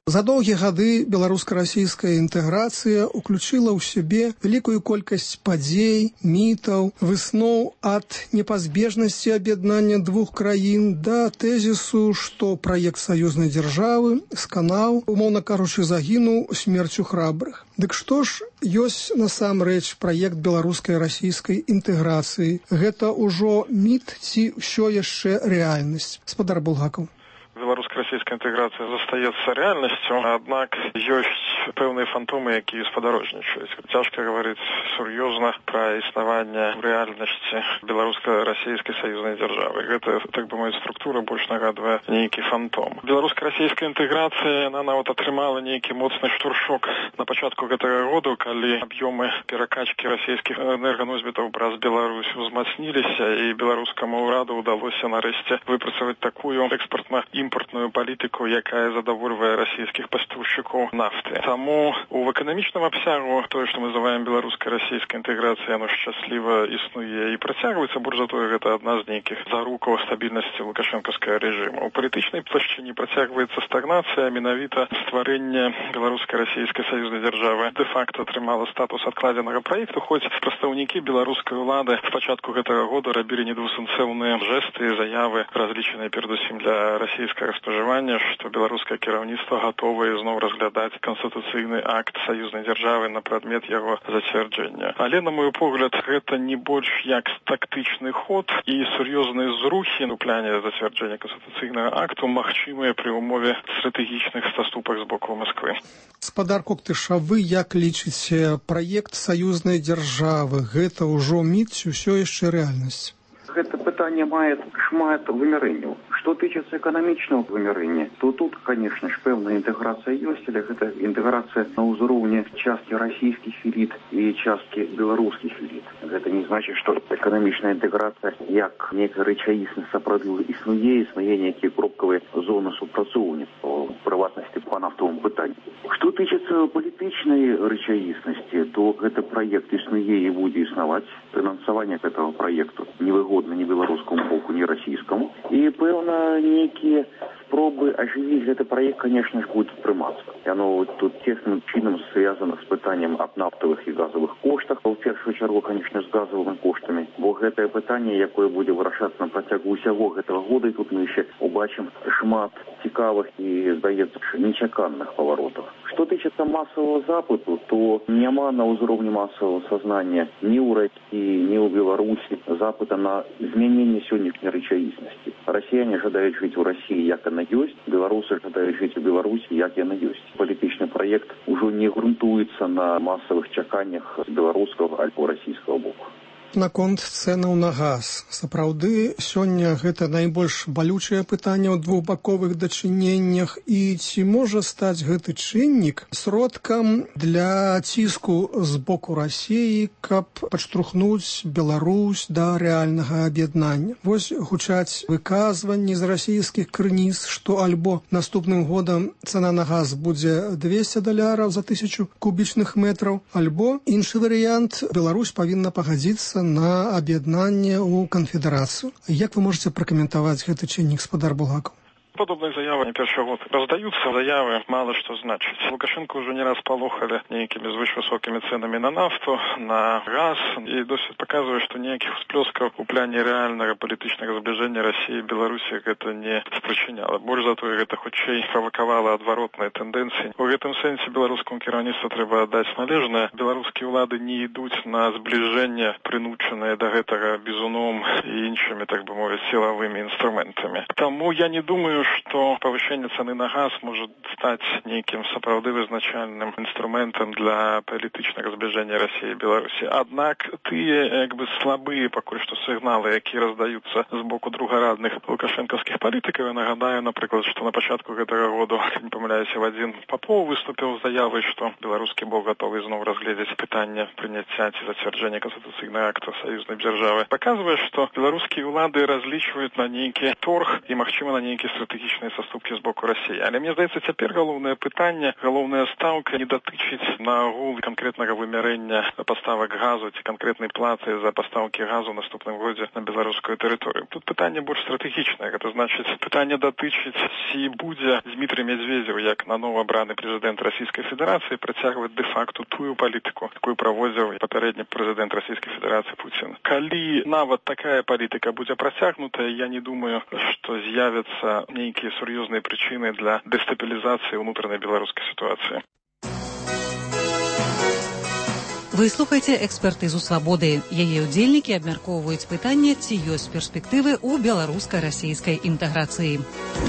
За доўгія гады беларуска-расійская інтэграцыя уключила ў сябе вялікую колькасць падзей, мітаў, высноў ад непазбежнасці аб'яднання двух краін да тэзісу, што праект саюзнай дзяржавы сканаў, умоўна кажучы, загінуў смерцю храбрых. Дык што ж ёсць насамрэч праект беларускай расійскай інтэграцыі? Гэта ўжо міт ці ўсё яшчэ рэальнасць? Гаспадар Булгакаў. Беларуска-расійская інтэграцыя застаецца рэальнасцю, аднак ёсць пэўныя фантомы, якія спадарожнічаюць. Цяжка гаварыць сур'ёзна пра існаванне рэальнасці беларуска-расійскай саюзнай дзяржавы. Гэта, так бы мовіць, структура больш нагадвае нейкі фантом. Беларуска-расійская інтэграцыя, яна нават атрымала нейкі моцны штуршок на пачатку гэтага году, калі аб'ёмы перакачкі расійскіх энерганосьбітаў праз Беларусь узмацніліся, і беларускаму ўраду ўдалося нарэшце выпрацаваць такую экспартна імпартную палітыку, якая задавольвае расійскіх пастаўшчыкоў нафты. Таму у эканамічным абсягу тое, што мы называем беларускай расійскай інтэграцыяй, яно шчасліва існуе і працягваецца, больш за тое, гэта адна з нейкіх зарукаў стабільнасці лукашэнкаўскага рэжыму. У палітычнай плашчыне працягваецца стагнацыя, менавіта стварэнне беларускай расійскай саюзнай дзяржавы дэ-факта атрымала статус адкладзенага праекту, хоць прадстаўнікі беларускай улады спачатку гэтага года рабілі недвусэнцэўныя жэсты і заявы, разлічаныя перадусім для расійскага спажывання, што беларускае кіраўніцтва гатовае зноў разглядаць канстытуцыйны акт саюзнай дзяржавы на прадмет яго зацвярджэння. Але, на мой погляд, гэта не больш як тактычны ход, і сур'ёзныя зрухі у пляне зацвярджэння канстытуцыйнага акту магчымыя пры ўмове стратэгічных саступак з боку Масквы. Гаспадар Коктыша, вы як лічыце, праект саюзнай дзяржавы гэта ўжо міт ці ўсё яшчэ рэальнасць? Гэта пытанне мае шмат вымярэнняў. Што тычыцца эканамічнага вымярэння, то тут, конечно ж, пэўная інтэграцыя ёсць, але гэта інтэграцыя на ўзроўні часткі расійскіх эліт і часткі беларускіх эліт. Гэта не значыць, што эканамічная інтэграцыя як нейкая рэчаіснасць сапраўды існуе, існуе нейкія кропкавыя зоны супрацоўніцтва, у прыватнасці па нафтавым пытанні. Што тычыцца палітычнай рэчаіснасці, то гэты праект існуе і будзе існаваць. Фінансаванне гэтага праекту невыгодна ні беларускаму боку, ні расійскаму. І, пэўна, нейкія спробы ажывіць гэты праект, конечно ж, будуць прымацца. Яно тут тесным чынам звязана з пытаннем аб нафтавых і газавых коштах. У першую чаргу, конечно, з газавымі коштамі, бо гэтае пытанне, якое будзе вырашацца на працягу ўсяго гэтага года, і тут мы яшчэ убачым шмат цікавых і, здаецца, нечаканых паваротаў. Што тычыцца масавага запыту, то няма на ўзроўні масавага сазнання ні ў Расіі, ні ў Беларусі запыта на змяненне сённяшняй рэчаіснасці. Расіяне жадаюць жыць у Расіі, як яна ёсць, беларусы жадаюць жыць у Беларусі, як яна ёсць. Палітычны праект ужо не грунтуецца на масавых чаканнях з беларускага альбо расійскага боку. Наконт цэнаў на газ. Сапраўды, сёння гэта найбольш балючае пытанне ў двухбаковых дачыненнях, і ці можа стаць гэты чыннік сродкам для ціску з боку Расіі, каб падштурхнуць Беларусь да рэальнага аб'яднання? Вось гучаць выказванні з расійскіх крыніц, што альбо наступным годам цана на газ будзе двесце даляраў за тысячу кубічных метраў, альбо іншы варыянт, Беларусь павінна пагадзіцца на аб'яднанне ў канфедэрацыю. Як вы можаце пракаментаваць гэты чыннік, гаспадар Булгакаў? Подобные заявы не першы год раздаются, заявы мало что значит. Лукашенко уже не раз полохали некими звышвысокими ценами на нафту, на газ, и досить показывает, что неких всплесков у пляне реального политического сближения России и Беларуси это не спричиняло. Больше зато это хутчэй провоковало отворотные тенденции. В этом сенсе белорусскому кіраўніцтву треба отдать належное. Белорусские улады не идут на сближение, принученные до этого бизуном и іншими, так бы мовить, силовыми инструментами. Тому я не думаю, что повышение цены на газ может стать неким сапраўды вызначальным инструментом для политического сближения России и Беларуси. Однако тыя, як бы, слабые пока что сигналы, які раздаются с боку другарадных лукашенковских политиков, я нагадаю, например, что на початку этого года, не помиляюсь, Вадим Попов выступил с заявой, что белорусский бок готовы снова разглядеть питание принятия и затверждения конституционного акта союзной державы. Показывает, что белорусские улады различивают на некий торг и, махчима, на некий стратегический стратэгічныя саступкі з боку Расіі. Але мне здаецца, цяпер галоўнае пытанне, галоўная стаўка не датычыць наогул канкрэтнага вымярэння паставак газу ці канкрэтнай платы за пастаўкі газу ў наступным годзе на беларускую тэрыторыю. Тут пытанне больш стратэгічнае. Гэта значыць, пытанне датычыць, ці будзе Дмітрий Медведзеў, як на новоабраны прэзідэнт Расійскай Федэрацыі, працягваць дэ-факту тую палітыку, якую праводзіў папярэдні прэзідэнт Расійскай Федэрацыі Пуцін. Калі нават такая палітыка будзе працягнутая, я не думаю, што з'явяцца нейкія сур'ёзныя прычыны для дэстабілізацыі ўнутранай беларускай сітуацыі. Вы слухаеце экспертызу свабоды. Яе ўдзельнікі абмяркоўваюць пытанне, ці ёсць перспектывы ў беларуска-расійскай інтэграцыі.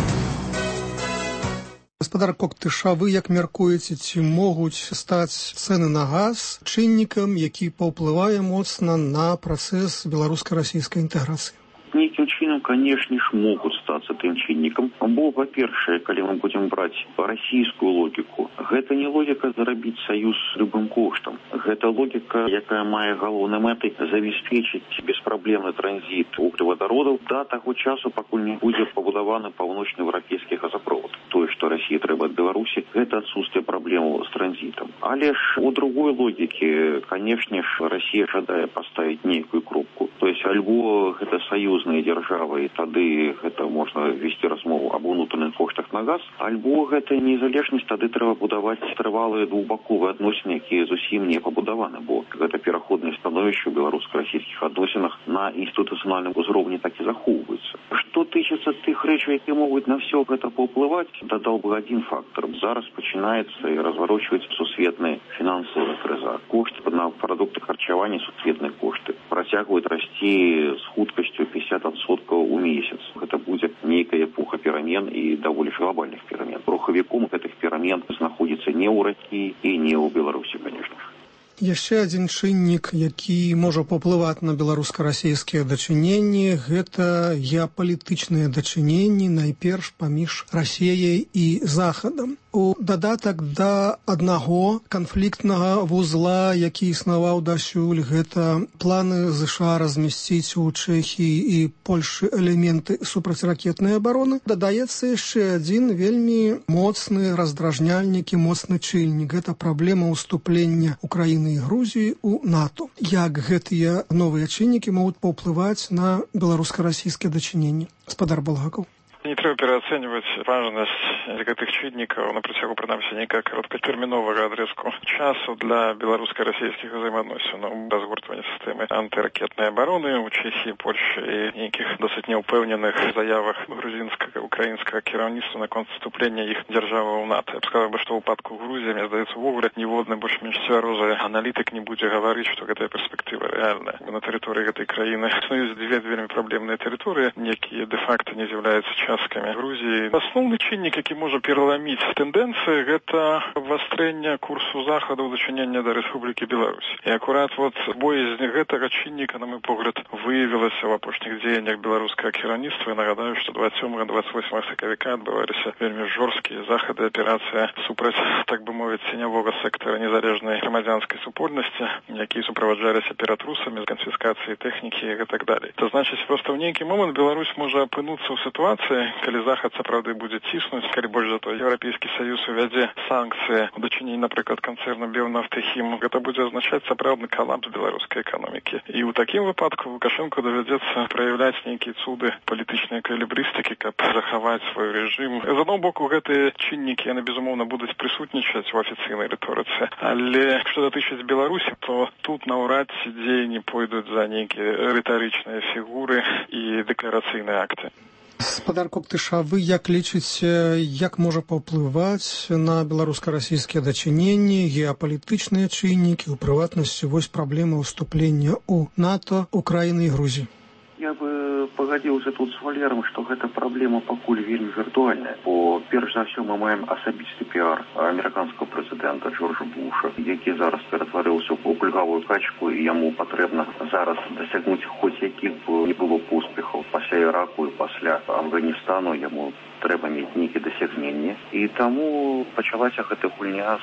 Гаспадар Коктыша, вы як мяркуеце, ці могуць стаць цэны на газ чыннікам, які паўплывае моцна на працэс беларуска-расійскай інтэграцыі? Нейкім чынам, канешне ж, могуць стацца тым чыннікам. Бо, па-першае, калі мы будзем браць расійскую логіку, гэта не логіка зарабіць саюз любым коштам. Гэта логіка, якая мае галоўнай мэтай забяспечыць беспраблемны транзіт вуглевадародаў да таго часу, пакуль не будзе пабудаваны паўночнаеўрапейскі газаправод. Тое, што Расіі трэба ад Беларусі, гэта адсутствие праблемаў з транзітам. Але ж у другой логікі, канешне ж, Расія жадае паставіць нейкую кропку. То есть, альбо гэта саюзныя дзяржавы, і тады гэта можна весці размову аб унутраных коштах на газ, альбо гэта незалежнасць, тады трэба будаваць трывалыя двухбаковыя адносіны, якія зусім не пабудаваны, бо гэта пераходнае становішча ў беларуска-расійскіх адносінах на інстытуцыянальным узроўні так і захоўваецца. Што тычыцца тых рэчаў, якія могуць на ўсё гэта паўплываць, дадаў бы адзін фактор. Зараз пачынаецца і разварочваць сусветны фінансавы крыза. Кошты на прадукты харчавання, сусветныя кошты працягваюць расці з хуткасцю пятьдесят адсоткаў у месяц. Гэта будзе нейкая эпоха перамен і даволі ж глобальных перамен. Рухавіком гэтых перамен знаходзіцца не ў Расіі і не ў Беларусі, конечно ж. Яшчэ адзін чыннік, які можа паўплываць на беларуска-расійскія дачыненні, гэта геапалітычныя дачыненні найперш паміж Расіяй і Захадам. У дадатак да аднаго канфліктнага вузла, які існаваў дасюль, гэта планы ЗША размясціць у Чэхіі і Польшы элементы супрацьракетнай абароны, дадаецца яшчэ адзін вельмі моцны раздражняльнік і моцны чыльнік. Гэта праблема ўступлення Украіны і Грузіі ў НАТО. Як гэтыя новыя чыннікі могуць паўплываць на беларуска-расійскія дачыненні? Гаспадар Балгакаў. Не трэба пераацэньваць важнасць гэтых чыннікаў на працягу, прынамсі, нейкага кароткатэрміновага адрэзку часу для беларуска-расійскіх узаемаадносінаў, разгортвання сістэмы антыракетнай абароны ў Чэхіі, Польшы і нейкіх досыць няўпэўненых заявах грузінскага, украінскага кіраўніцтва наконт вступлення іх дзяржаваў ў НАТО. Я б сказаў бы, што ў выпадку Грузіі, мне здаецца, увогуле ніводны больш-менш цвярозы аналітык не будзе гаварыць, што гэтая перспектыва рэальная. На тэрыторыі гэтай краіны існуюць дзве вельмі праблемныя тэрыторыі, якія дэ-факта не з'яўляюцца Грузіі. Асноўны чыннік, які можа пераламіць тэндэнцыі, гэта абвастрэнне курсу Захаду ў дачынення да Рэспублікі Беларусь. І акурат вот боязь гэтага чынніка, на мой погляд, выявілася ў апошніх дзеяннях беларускага кіраўніцтва. І нагадаю, што двадцять сёмага двадцять восьмага сакавіка адбываліся вельмі жорсткія захады, аперацыя супраць, так бы мовіць, ценявога сектара незалежнай грамадзянскай супольнасці, якія суправаджаліся ператрусамі, канфіскацыяй тэхнікі і так далей. То значыць, проста ў нейкі момант Беларусь можа апынуцца ў сітуацыі, калі Захад сапраўды будзе ціснуць, калі больш за то Еўрапейскі Саюз увядзе санкцыі ў дачыненні, напрыклад, канцэрну Белнафтахім, гэта будзе азначаць сапраўдны калапс беларускай эканомікі. І ў такім выпадку Лукашэнку давядзецца праяўляць нейкія цуды палітычнай эквілібрыстыкі, каб захаваць свой рэжым. З аднаго боку, гэтыя чыннікі, яны, безумоўна, будуць прысутнічаць у афіцыйнай рыторыцы. Але што датычыць Беларусі, то тут наўрад ці дзеянні пойдуць за нейкія рытарычныя фігуры і дэкларацыйныя акты. Гаспадар Коктыша, вы як лічыце, як можа паўплываць на беларуска-расійскія дачыненні геапалітычныя чыннікі, у прыватнасці вось праблема ўступлення ў НАТО, Украіны і Грузіі? Я бы пагадзіўся тут з Валером, што гэта праблема пакуль вельмі віртуальная, бо перш за ўсё мы маем асабісты піар амерыканскага прэзідэнта Джорджа Буша, які зараз ператварыўся ў кульгавую качку, і яму патрэбна зараз дасягнуць хоць якіх бы не было поспехаў пасля Іраку і пасля Афганістану, яму трэба мець нейкія дасягненні. І таму пачалася гэта гульня з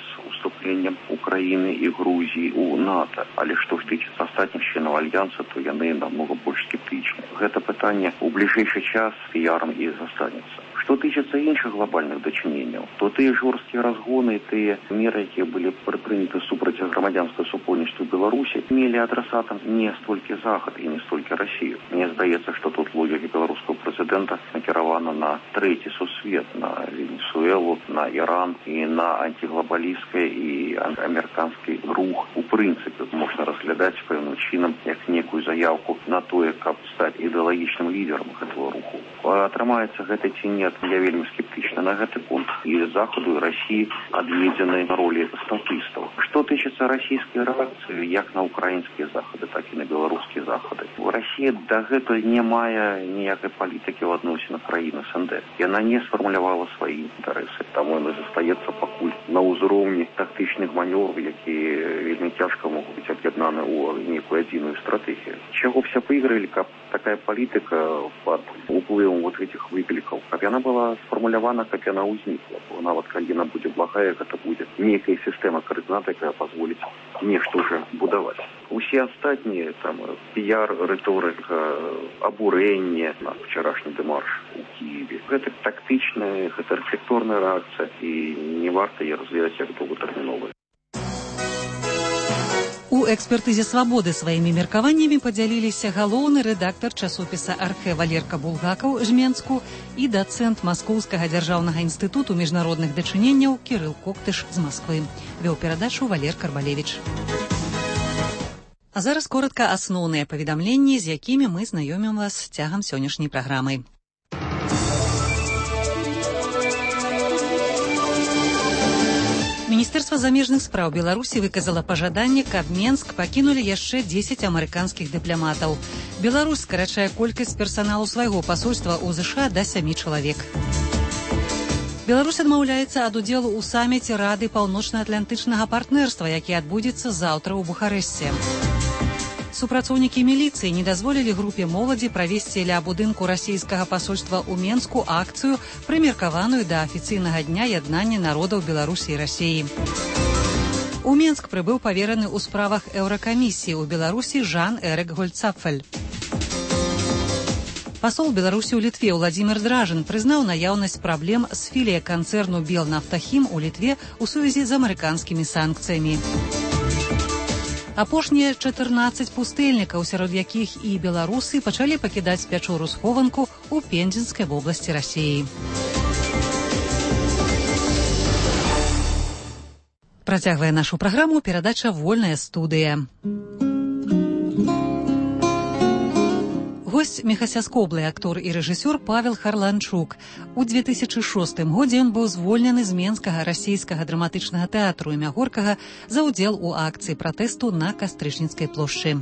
уступленнем Украины и Грузии у НАТО. Але что тычыцца астатніх членаў альянса, то яны намного больш скептычны. Гэта пытанне у бліжэйшы час піярам і застанецца. Што тычыцца іншых глобальных дачыненняў, то тыя жорсткія разгоны, тыя меры, якія былі прыняты супраць грамадзянскага супольніцтва Беларусі, мелі адрасатам не столькі Захад і не столькі Расію. Мне здаецца, што тут логіка беларускага прэзідэнта накіравана на трэці сусвет, на Венесуэлу, на Іран і на антиглобалісцкі і амерыканскі рух. У прынцыпе, можна разглядаць пэўным чынам як некую заявку на тое, каб стаць ідэалагічным лідарам гэтага руху. Атрымаецца гэта ці не, я вельмі скептычна на гэты пункт. І Заходу, і Расіі адведзены ролі статыстаў. Што тычыцца расійскай рэакцыі, як на украінскія захады, так і на беларускія захады. Расія дагэтуль не мае ніякай палітыкі ў адносінах краін СНД. Яна не сфармулявала свае інтарэсы. Таму яна застаецца пакуль на ўзроўні тактычных манёвраў, якія вельмі цяжка могуць быць аб'яднаны ў некую адзіную стратэгію. Чаго б ся выйгралі, каб такая палітыка пад уплывам вот этих выклікаў, каб яна была сфармулявана, каб яна ўзнікла. Нават калі яна будзе благая, гэта будзе некая сістэма каардынат, якая пазволіць нешта ўжо будаваць. Усе астатнія там піяр, рыторыка, абурэнне на вчарашні дэмарш у Кіеве. Гэта тактычная, гэта архітэктурная рэакцыя і не варта яе развіваць як доўгатэрміновая. У экспертызе «Свабоды» сваімі меркаваннямі падзяліліся галоўны рэдактар часопіса «Архэ» Валерка Булгакаў Жменску і дацэнт Маскоўскага дзяржаўнага інстытуту міжнародных дачыненняў Кірыл Коктыш з Масквы. Вёў перадачу Валер Карбалевіч. А зараз коротка асноўныя паведамленні, з якімі мы знаёмім вас цягам сённяшняй праграмы. Міністэрства замежных спраў Беларусі выказала пажаданне, каб Менск пакінулі яшчэ дзесяць амерыканскіх дыпламатаў. Беларусь скарачае колькасць персаналу свайго пасольства ў ЗША да сямі чалавек. Беларусь адмаўляецца ад удзелу ў саміце Рады паўночна-атлантычнага партнерства, які адбудзецца заўтра ў Бухарэсце. Супрацоўнікі міліцыі не дазволілі групе моладзі правесці ля будынку расійскага пасольства ў Менску акцыю, прымеркаваную да афіцыйнага дня яднання народаў Беларусі і Расіі. У Менск прыбыў павераны ў справах Еўракамісіі ў Беларусі Жан-Эрык Гольцапфель. Пасол Беларусі ў Літве Владзімір Дражын прызнаў наяўнасць праблем з філіяй канцэрну Белнафтахім у Літве ў сувязі з амерыканскімі санкцыямі. Апошнія чатырнаццаць пустэльнікаў, сярод якіх і беларусы, пачалі пакідаць пячору-схованку ў Пензенскай вобласці Расіі. Працягвае нашу праграму перадача «Вольная студыя». Госць мехасяскоблы актор і рэжысёр Павел Харланчук. У две тысячы шостым годзе ён быў звольнены з Менскага расійскага драматычнага тэатру імя Горкага за ўдзел у акцыі пратэсту на Кастрычніцкай плошчы.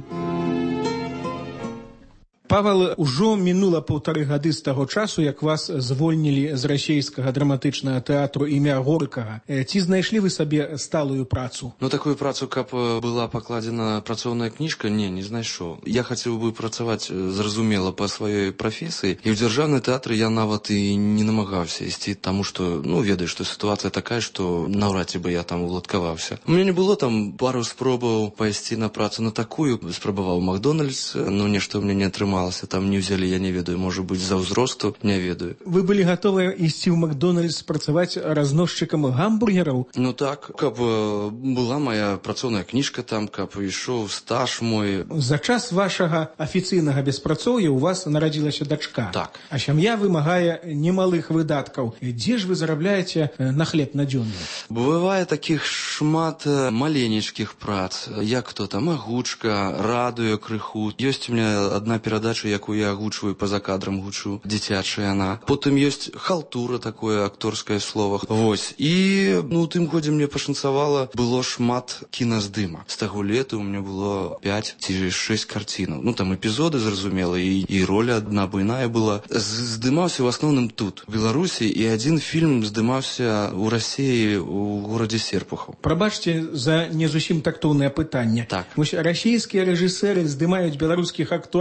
Павел, ужо мінула паўтары гады з таго часу, як вас звольнілі з расійскага драматычнага тэатру імя Горкага. Ці знайшлі вы сабе сталую працу? Ну, такую працу, каб была пакладзена працоўная кніжка, не, не знайшоў. Я хацеў бы працаваць, зразумела, па сваёй прафесіі, і ў дзяржаўны тэатр я нават і не намагаўся ісці, таму што, ну, ведаю, што сітуацыя такая, што наўрад ці бы я там уладкаваўся. У мяне не было там пару спробаў пайсці на працу на такую, спрабаваў Макдональдс, ну, нешта ў мяне не атрымалася. Там не ўзялі, я не ведаю, можа быць, за ўзросту, не ведаю. Вы былі гатовыя ісці ў Макдональдс працаваць разносчыкам гамбургераў? Ну так, каб была моя працоўная кніжка там, каб ішоў стаж мой. За час вашага афіцыйнага беспрацоўя у вас нарадзілася дачка. Так. А сям'я вымагае немалых выдаткаў. Дзе ж вы зарабляеце на хлеб надзённы? Бывае такіх шмат маленечкіх прац, як то там агучка, радыё крыху. Ёсць у меня адна перадача, якую я агучваю па-за кадрам, гучу, дзіцячая яна. Потым ёсць халтура, такое акторскае слово. Вось. І, ну, у тым годзе мне пашанцавала, было шмат кіназдыма. З таго лета у меня было пяць ці шэсць карцінаў. Ну, там эпізоды, зразумела, і, і роля адна буйная была. Здымаўся ў асноўным тут, у Беларусі, і адзін фільм здымаўся ў Расіі, у горадзе Серпухаў. Прабачце за не зусім тактоўнае пытанне. Так. Вось расійскія рэжысэры здымаюць беларускіх актораў за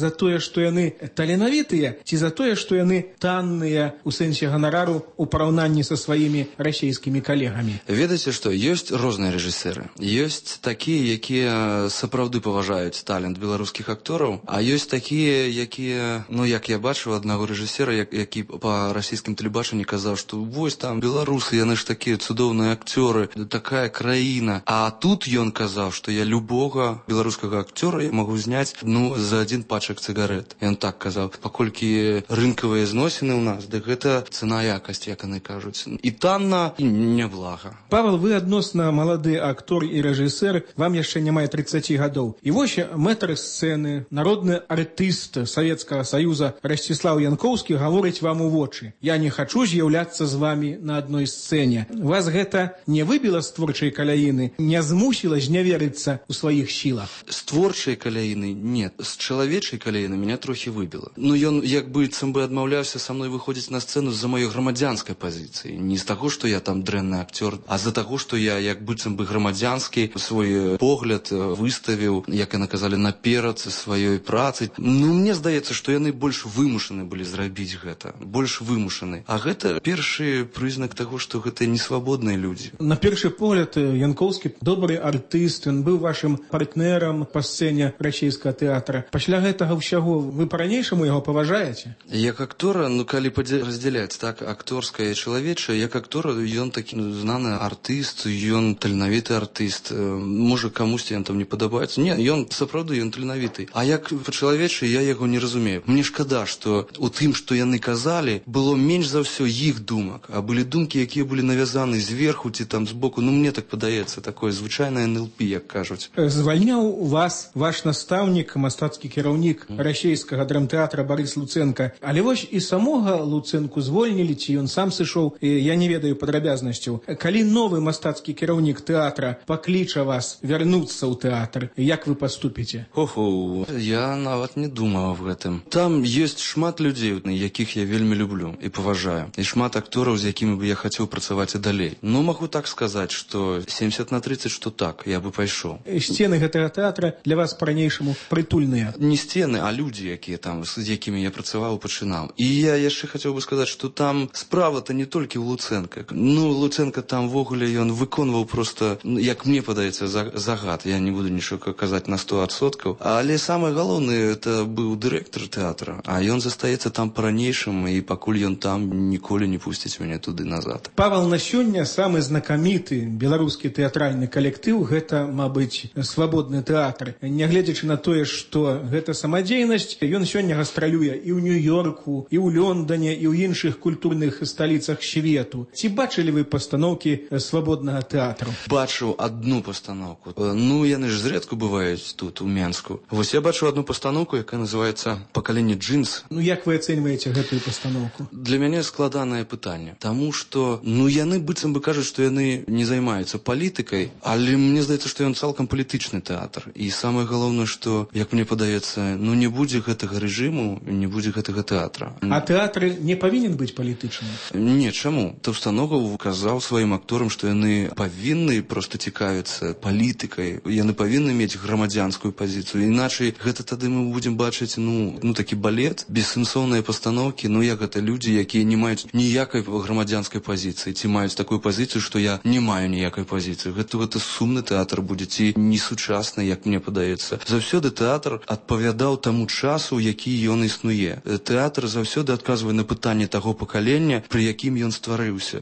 за тое, што яны таленавітыя, ці за тое, што яны танныя у сэнсе ганарару у параўнанні са сваімі расійскімі калегамі? Ведаеце што, ёсць розныя рэжысеры. Ёсць такія, якія сапраўды паважаюць талент беларускіх актораў, а ёсць такія, якія, ну як я бачыў аднаго рэжысера, які па расійскім тэлебачанні казаў, што вось там беларусы, яны ж такія цудоўныя акцёры, такая краіна. А тут ён казаў, што я любога беларускага акцёра магу зняць, ну, за адзін пачак цыгарэт. Ён так казаў, паколькі рынкавыя зносіны ў нас, дык гэта цана якасць, як яны кажуць. І танна, і няблага. Павел, вы адносна малады актор і рэжысер, вам яшчэ не мае тридцаць гадоў. І вось мэтр сцэны, народны артыст Савецкага Саюза Расціслаў Янкоўскі гаворыць вам у вочы: «Я не хачу з'яўляцца з вами на адной сцэне». Вас гэта не выбіла з творчай каляіны, не змусіла зняверыцца ў сваіх сілах? З творчай каляіны нет. З чалавечай каляіны меня трохі выбіла. Ну, ён як быццам бы адмаўляўся са мной выходзіць на сцэну з-за маёй грамадзянскай пазіцыі. Не з таго, што я там дрэнны акцёр, а з-за таго, што я як быццам бы грамадзянскі свой погляд выставіў, як яны казалі, наперад сваёй працы. Ну, мне здаецца, што яны больш вымушаны былі зрабіць гэта. Больш вымушаны. А гэта першы прызнак таго, што гэта не свабодныя людзі. На першы погляд, Янкоўскі добры артыст, ён быў вашым партнерам па сцэне расійскага тэатра. Пасля гэтага ўсяго вы па-ранейшаму яго паважаеце? Як актора, ну, калі раздзяляць так акторскае і чалавечае, як актора ён такі знаны артыст, ён таленавіты артыст. Можа, камусьці ён там не падабаецца. Не, ён сапраўды, ён таленавіты. А як па-чалавечае, я яго не разумею. Мне шкада, што у тым, што яны казалі, было менш за ўсё іх думак, а былі думкі, якія былі навязаны зверху ці там збоку. Ну, мне так падаецца, такое звычайнае эн эл пі, як кажуць. Звальняў вас ваш настаўнік, мастацкі кіраўнік расійскага драмтэатра Барыс Луценка. Але вось і самога Луценку звольнілі, ці ён сам сышоў, я не ведаю падрабязнасцяў. Калі новы мастацкі кіраўнік тэатра пакліча вас вярнуцца ў тэатр, як вы паступіце? Оху, я нават не думаў аб гэтым. Там ёсць шмат людзей, якіх я вельмі люблю і паважаю. І шмат актораў, з якімі бы я хацеў працаваць і далей. Ну, магу так сказаць, што семьдесят на тридцать, што так, я бы пайшоў. Сцены гэтага тэатра для вас па-ранейшаму прытульныя? Не сцены, а людзі, якія там, з якімі я працаваў, пачынаў. І я яшчэ хацеў бы сказаць, што там справа-то не толькі ў Луценка. Ну, Луценка там ввогуле ён выконваў проста, як мне падаецца, загад. Я не буду нічога казаць на сто адсоткаў. Але самае галоўнае, это быў дырэктар тэатра, а ён застаецца там па-ранейшаму, і пакуль ён там, ніколі не пусціць мяне туды назад. Павел, на сёння самы знакаміты беларускі тэатральны калектыў — гэта, мабыць, свабодны тэатр. Нягледзячы на тое, што гэта самадзейнасць, ён сёння гастралюе і ў Нью-Йорку, і ў Лондоне, і ў іншых культурных сталіцах свету. Ці бачылі вы пастаноўкі свабоднага тэатру? Бачыў адну пастаноўку. Ну, яны ж зрэдку бываюць тут, у Менску. Вось я бачыў адну пастаноўку, якая называецца «Пакаленне джинс». Ну, як вы ацэньваеце гэтую пастаноўку? Для мяне складанае пытанне. Таму што, ну, яны быццам бы кажуць, што яны не займаюцца палітыкай, але мне здаецца, што ён цалкам палітычны тэатр. І самае галоўнае, што, як мне падаецца, ну, не будзе гэтага рэжыму, не будзе гэтага тэатра. А тэатр не павінен быць палітычным? Не, чаму? Таўстаногаў казаў сваім акторам, што яны павінны проста цікавіцца палітыкай, яны павінны мець грамадзянскую пазіцыю. Іначай гэта тады мы будзем бачыць, ну, ну такі балет, бессэнсоўныя пастаноўкі, ну як гэта людзі, якія не маюць ніякай грамадзянскай пазіцыі, ці маюць такую пазіцыю, што я не маю ніякай пазіцыі. Гэта, гэта сумны тэатр будзе, ці несучасны, як мне падаецца. Заўсёды тэатр адпавядаў таму часу, які ён існуе. Тэатр заўсёды адказвае на пытанне таго пакалення, пры якім ён стварыўся.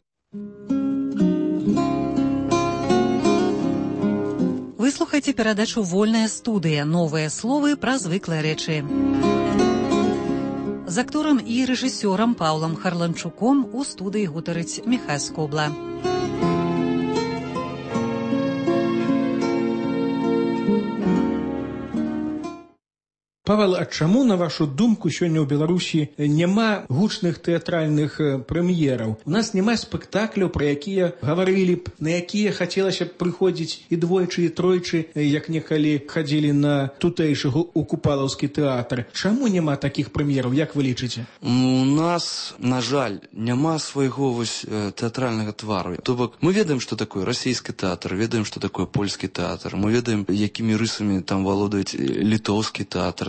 Выслухайце перадачу «Вольная студыя. Новыя словы пра звыклыя рэчы». З акторам і рэжысёрам Паўлам Харланчуком у студыі гутарыць Міхась Скобла. Павел, а чаму, на вашу думку, сёння ў Беларусі няма гучных тэатральных прэм'ераў? У нас няма спектакляў, пра якія гаварылі б, на якія хацелася б прыходзіць і двойчы, і тройчы, як некалі хадзілі на тутэйшы у Купалаўскі тэатр. Чаму няма такіх прэм'ераў, як вы лічыце? У нас, на жаль, няма свайго вось тэатральнага твару. То бок, мы ведаем, што такое расійскі тэатр, ведаем, што такое польскі тэатр, мы ведаем, якімі рысамі там валодаюць літоўскі тэатр,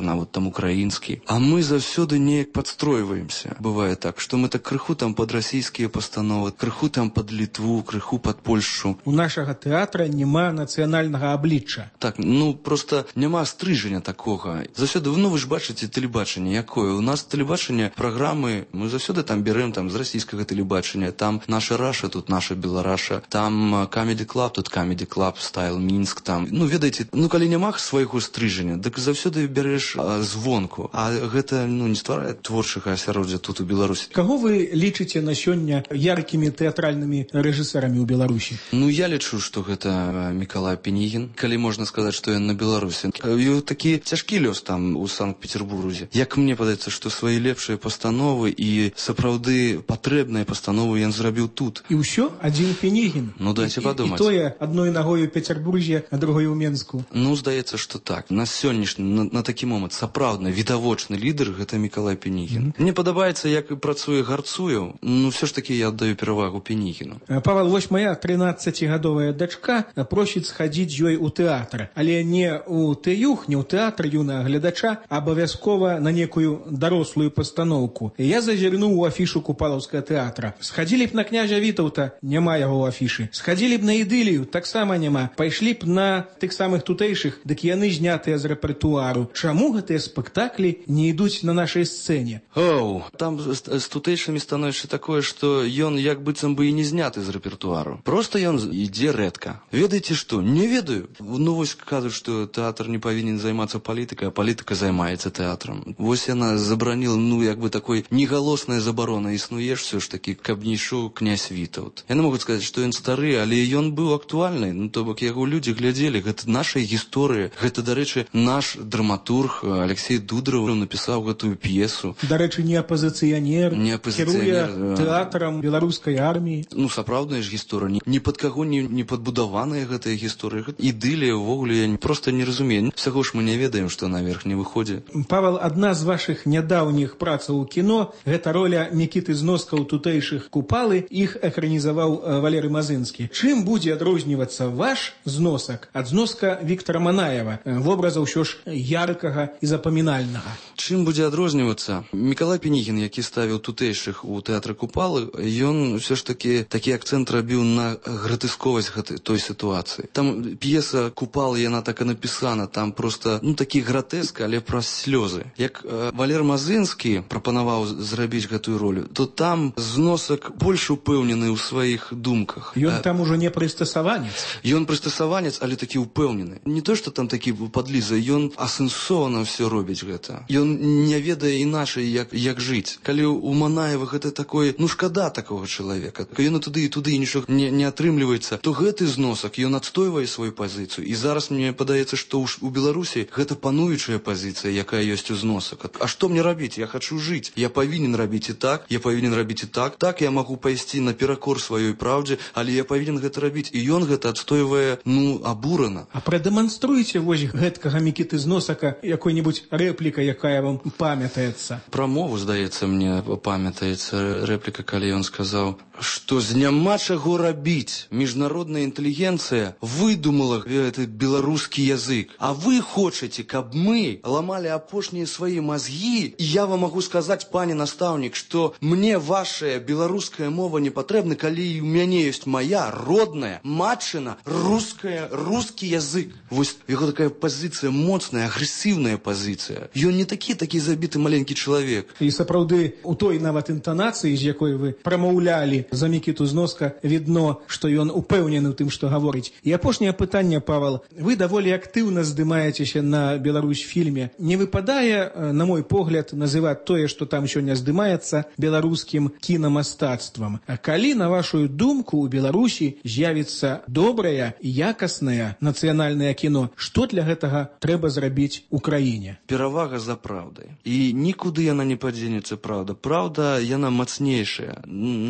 нават там украінскі. А мы заўсёды неяк падстройваемся. Бывае так, што мы так крыху там пад расійскія пастановы, крыху там пад Літву, крыху пад Польшу. У нашага тэатра няма нацыянальнага аблічча. Так, ну просто няма стрыжання такога. Заўсёды, ну вы ж бачыце тэлебачанне якое. У нас тэлебачанне праграмы, мы заўсёды там берем там з расійскага тэлебачання, там наша Раша, тут наша Белараша, там Comedy Club, тут Comedy Club, Style Мінск, там. Ну ведаеце, ну калі няма свайго стрыжання, дык заўсёды бярэш а, звонку. А гэта ну не стварае творчага асяроддзя тут у Беларусі. Каго вы лічыце на сёння яркімі тэатральнымі рэжысэрамі ў Беларусі? Ну я лічу, што гэта Мікалай Пінігін, калі можна сказаць, што ён на Беларусі. Ёй такі цяжкі лёс там у Санкт-Петербурзе. Як мне падаецца, што свае лепшыя пастановы і сапраўды патрэбныя пастановы ён зрабіў тут. І ўсё адзін Пінігін. Ну дайце падумаць. І тое адной нагою ў Петербурзе, а другой у Менску. Ну здаецца, што так. На сённяшні на, на такі момант сапраўдны відавочны лідар гэта Мікалай Пінігін. Mm-hmm. Мне падабаецца, як працуе Гарцуеў. Ну все ж таки я аддаю перавагу Пінігіну. Павел, вось моя трынаццацігадовая дачка просіць схадзіць ёй у тэатр, але не у тэюх, не ў тэатр юнага гледача, а абавязкова на некую дарослую пастаноўку. Я зазірнуў у афішу Купалаўскага тэатра. Схадзілі б на князя Вітаўта, няма яго ў афішы. Схадзілі б на Ідылію, таксама няма. Пайшлі б на тых самых тутэйшых, дык яны знятыя з рэпертуару. Чаму гэтыя спектаклі не ідуць на нашай сцэне? Оу, там з, з тутэйшымі становішча такое, што ён як быццам бы і не зняты з рэпертуару. Просто ён ідзе рэдка. Ведаеце што? Не ведаю. Ну вось кажуць, што тэатр не павінен займацца палітыкай, а палітыка займаецца тэатрам. Вось яна забараніла, ну як бы такой негалосная забарона існуе ўсё ж такі, каб не ішоў князь Вітаўт. Яны могуць сказаць, што ён стары, але ён быў актуальны. Ну то бок яго людзі глядзелі, гэта наша гісторыя. Гэта, дарэчы, наш драматург Алексей Дудараў напісаў гэтую п'есу. Дарэчы, не апазіцыянер, не апазіцыянер, кіруе тэатрам беларускай арміі. Ну сапраўдная ж гісторыя. Ні, ні пад каго не, не падбудаваная гэтая гісторыя. Ідылія ўвогуле я проста не разумею. Всяго ж мы не ведаем, што наверх не выходзе. Павел, адна з вашых нядаўніх працаў у кіно гэта роля Мікіты Зноска ў тутэйшых Купалы, іх экранізаваў Валерый Мазынскі. Чым будзе адрознівацца ваш зносак ад зноска Віктора Манаева, вобраза ўсё ж яркага і запамінальнага? Чым будзе адрознівацца? Мікалай Пінігін, які ставіў тутэйшых у тэатры Купалы, ён ўсё ж такі такі акцэнт рабіў на гратэсковасць гэтай той сітуацыі. Там п'еса Купалы, яна так і напісана, там просто ну такі гратэск, але праз слёзы. Як э, Валер Мазынскі прапанаваў зрабіць гэтую ролю, то там зносак больш упэўнены ў сваіх думках. Ён там ужо не прыстасаванец. Ён прыстасаванец, але такі упэўнены. Не то, што там такі падліза, ён асэнсована ўсё робіць гэта. Ён не ведае іначай, як, як жыць. Калі у Манаева гэта такое, ну шкада такога чалавека, калі ён туды і туды і нічога не, не атрымліваецца, то гэты зносак, ён адстойвае сваю пазіцыю. І зараз мне падаецца, што у Беларусі гэта пануючая пазіцыя, якая ёсць у зносак. А што мне рабіць? Я хачу жыць. Я павінен рабіць і так, я павінен рабіць і так. Так я магу пайсці наперакор сваёй праўдзе, але я павінен гэта рабіць. І ён гэта адстойвае, ну, абурана. А прадэманструйце вось гэткага Мікіты Зносака якой-небудзь рэпліка, якая вам памятаецца. Пра мову, здаецца, мне памятаецца рэпліка, калі ён сказаў, што з няма чаго рабіць. Міжнародная інтэлігенцыя выдумала гэты беларускі язык. А вы хочаце, каб мы ламалі апошнія свае мазгі? І я вам магу сказаць, пане настаўнік, што мне вашая беларуская мова не патрэбна, калі у мяне ёсць моя родная, матчына, руская, рускі язык. Вось яго такая пазіцыя моцная, агрэсіўная пазіцыя. Ён не такі, такі забіты маленькі чалавек. І сапраўды, у той нават інтанацыі, з якой вы прамаўлялі за Мікіту Зноска, відно, што ён упэўнены ў тым, што гаворыць. І апошняе пытанне, Павел. Вы даволі актыўна здымаецеся на Беларусь-фільме. Не выпадае, на мой погляд, называць тое, што там сёння здымаецца, беларускім кінамастацтвам. А калі, на вашу думку, у Беларусі з'явіцца добрае і якаснае нацыянальнае кіно, што для гэтага трэба зрабіць у краіне? Перавага за праўдай. І нікуды яна не падзенецца, праўда. Праўда, яна мацнейшая. Нават калі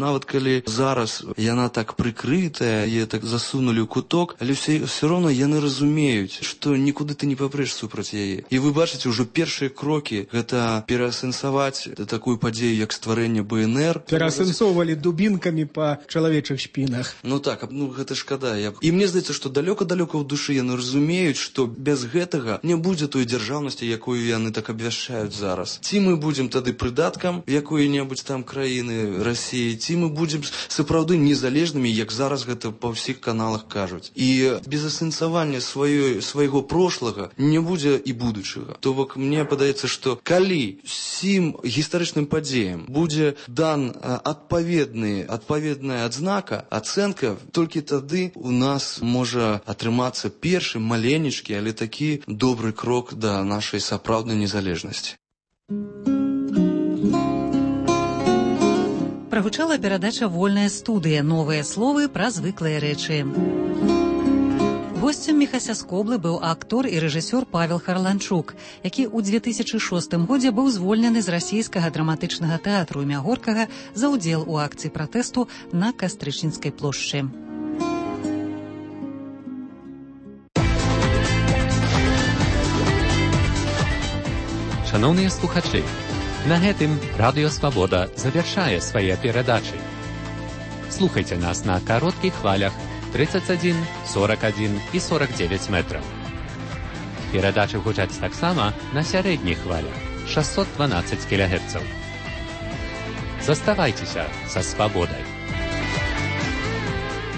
калі зараз яна так прыкрытая, яе так засунулі ў куток, але все, все роўна яны разумеюць, што нікуды ты не папрэш супраць яе. І вы бачыце ўжо першыя крокі, гэта пераасэнсаваць такую падзею, як стварэнне бэ эн эр. Пераасэнсоўвалі дубінкамі па чалавечых спінах. Ну так, ну гэта шкада. Я... І мне здаецца, што далёка-далёка ў душы яны разумеюць, што без гэтага не будзе той дзяржаўнасці, якую яны так абвяшчаюць зараз. Ці мы будзем тады прыдаткам якой-небудзь там краіны Расіі, ці мы будзем сапраўды незалежнымі, як зараз гэта па ўсіх каналах кажуць. І без асэнсавання сваёй, свайго прошлага не будзе і будучага. То бок мне падаецца, што калі сім гістарычным падзеям будзе дан адпаведны, адпаведная адзнака, ацэнка, толькі тады у нас можа атрымацца першы маленечкі, але такі добры крок да нашай сапраўднай незалежнасці. Прагучала перадача «Вольная студыя. Новыя словы пра звыклыя рэчы». Госцем «Міхася Скоблы» быў актор і рэжысёр Павел Харланчук, які ў две тысячы шостым годзе быў звольнены з расійскага драматычнага тэатру імя Горкага за ўдзел у акцыі пратэсту на Кастрычніцкай плошчы. Шановныя слухачы, на гэтым Радыё Свабода завяршае свае перадачы. Слухайце нас на кароткіх хвалях тридцать один, сорок один и сорок девять метров. Перадачы гучаць таксама на сярэдніх хвалях шестьсот двенадцать килогерцев. Заставайцеся са свабодай.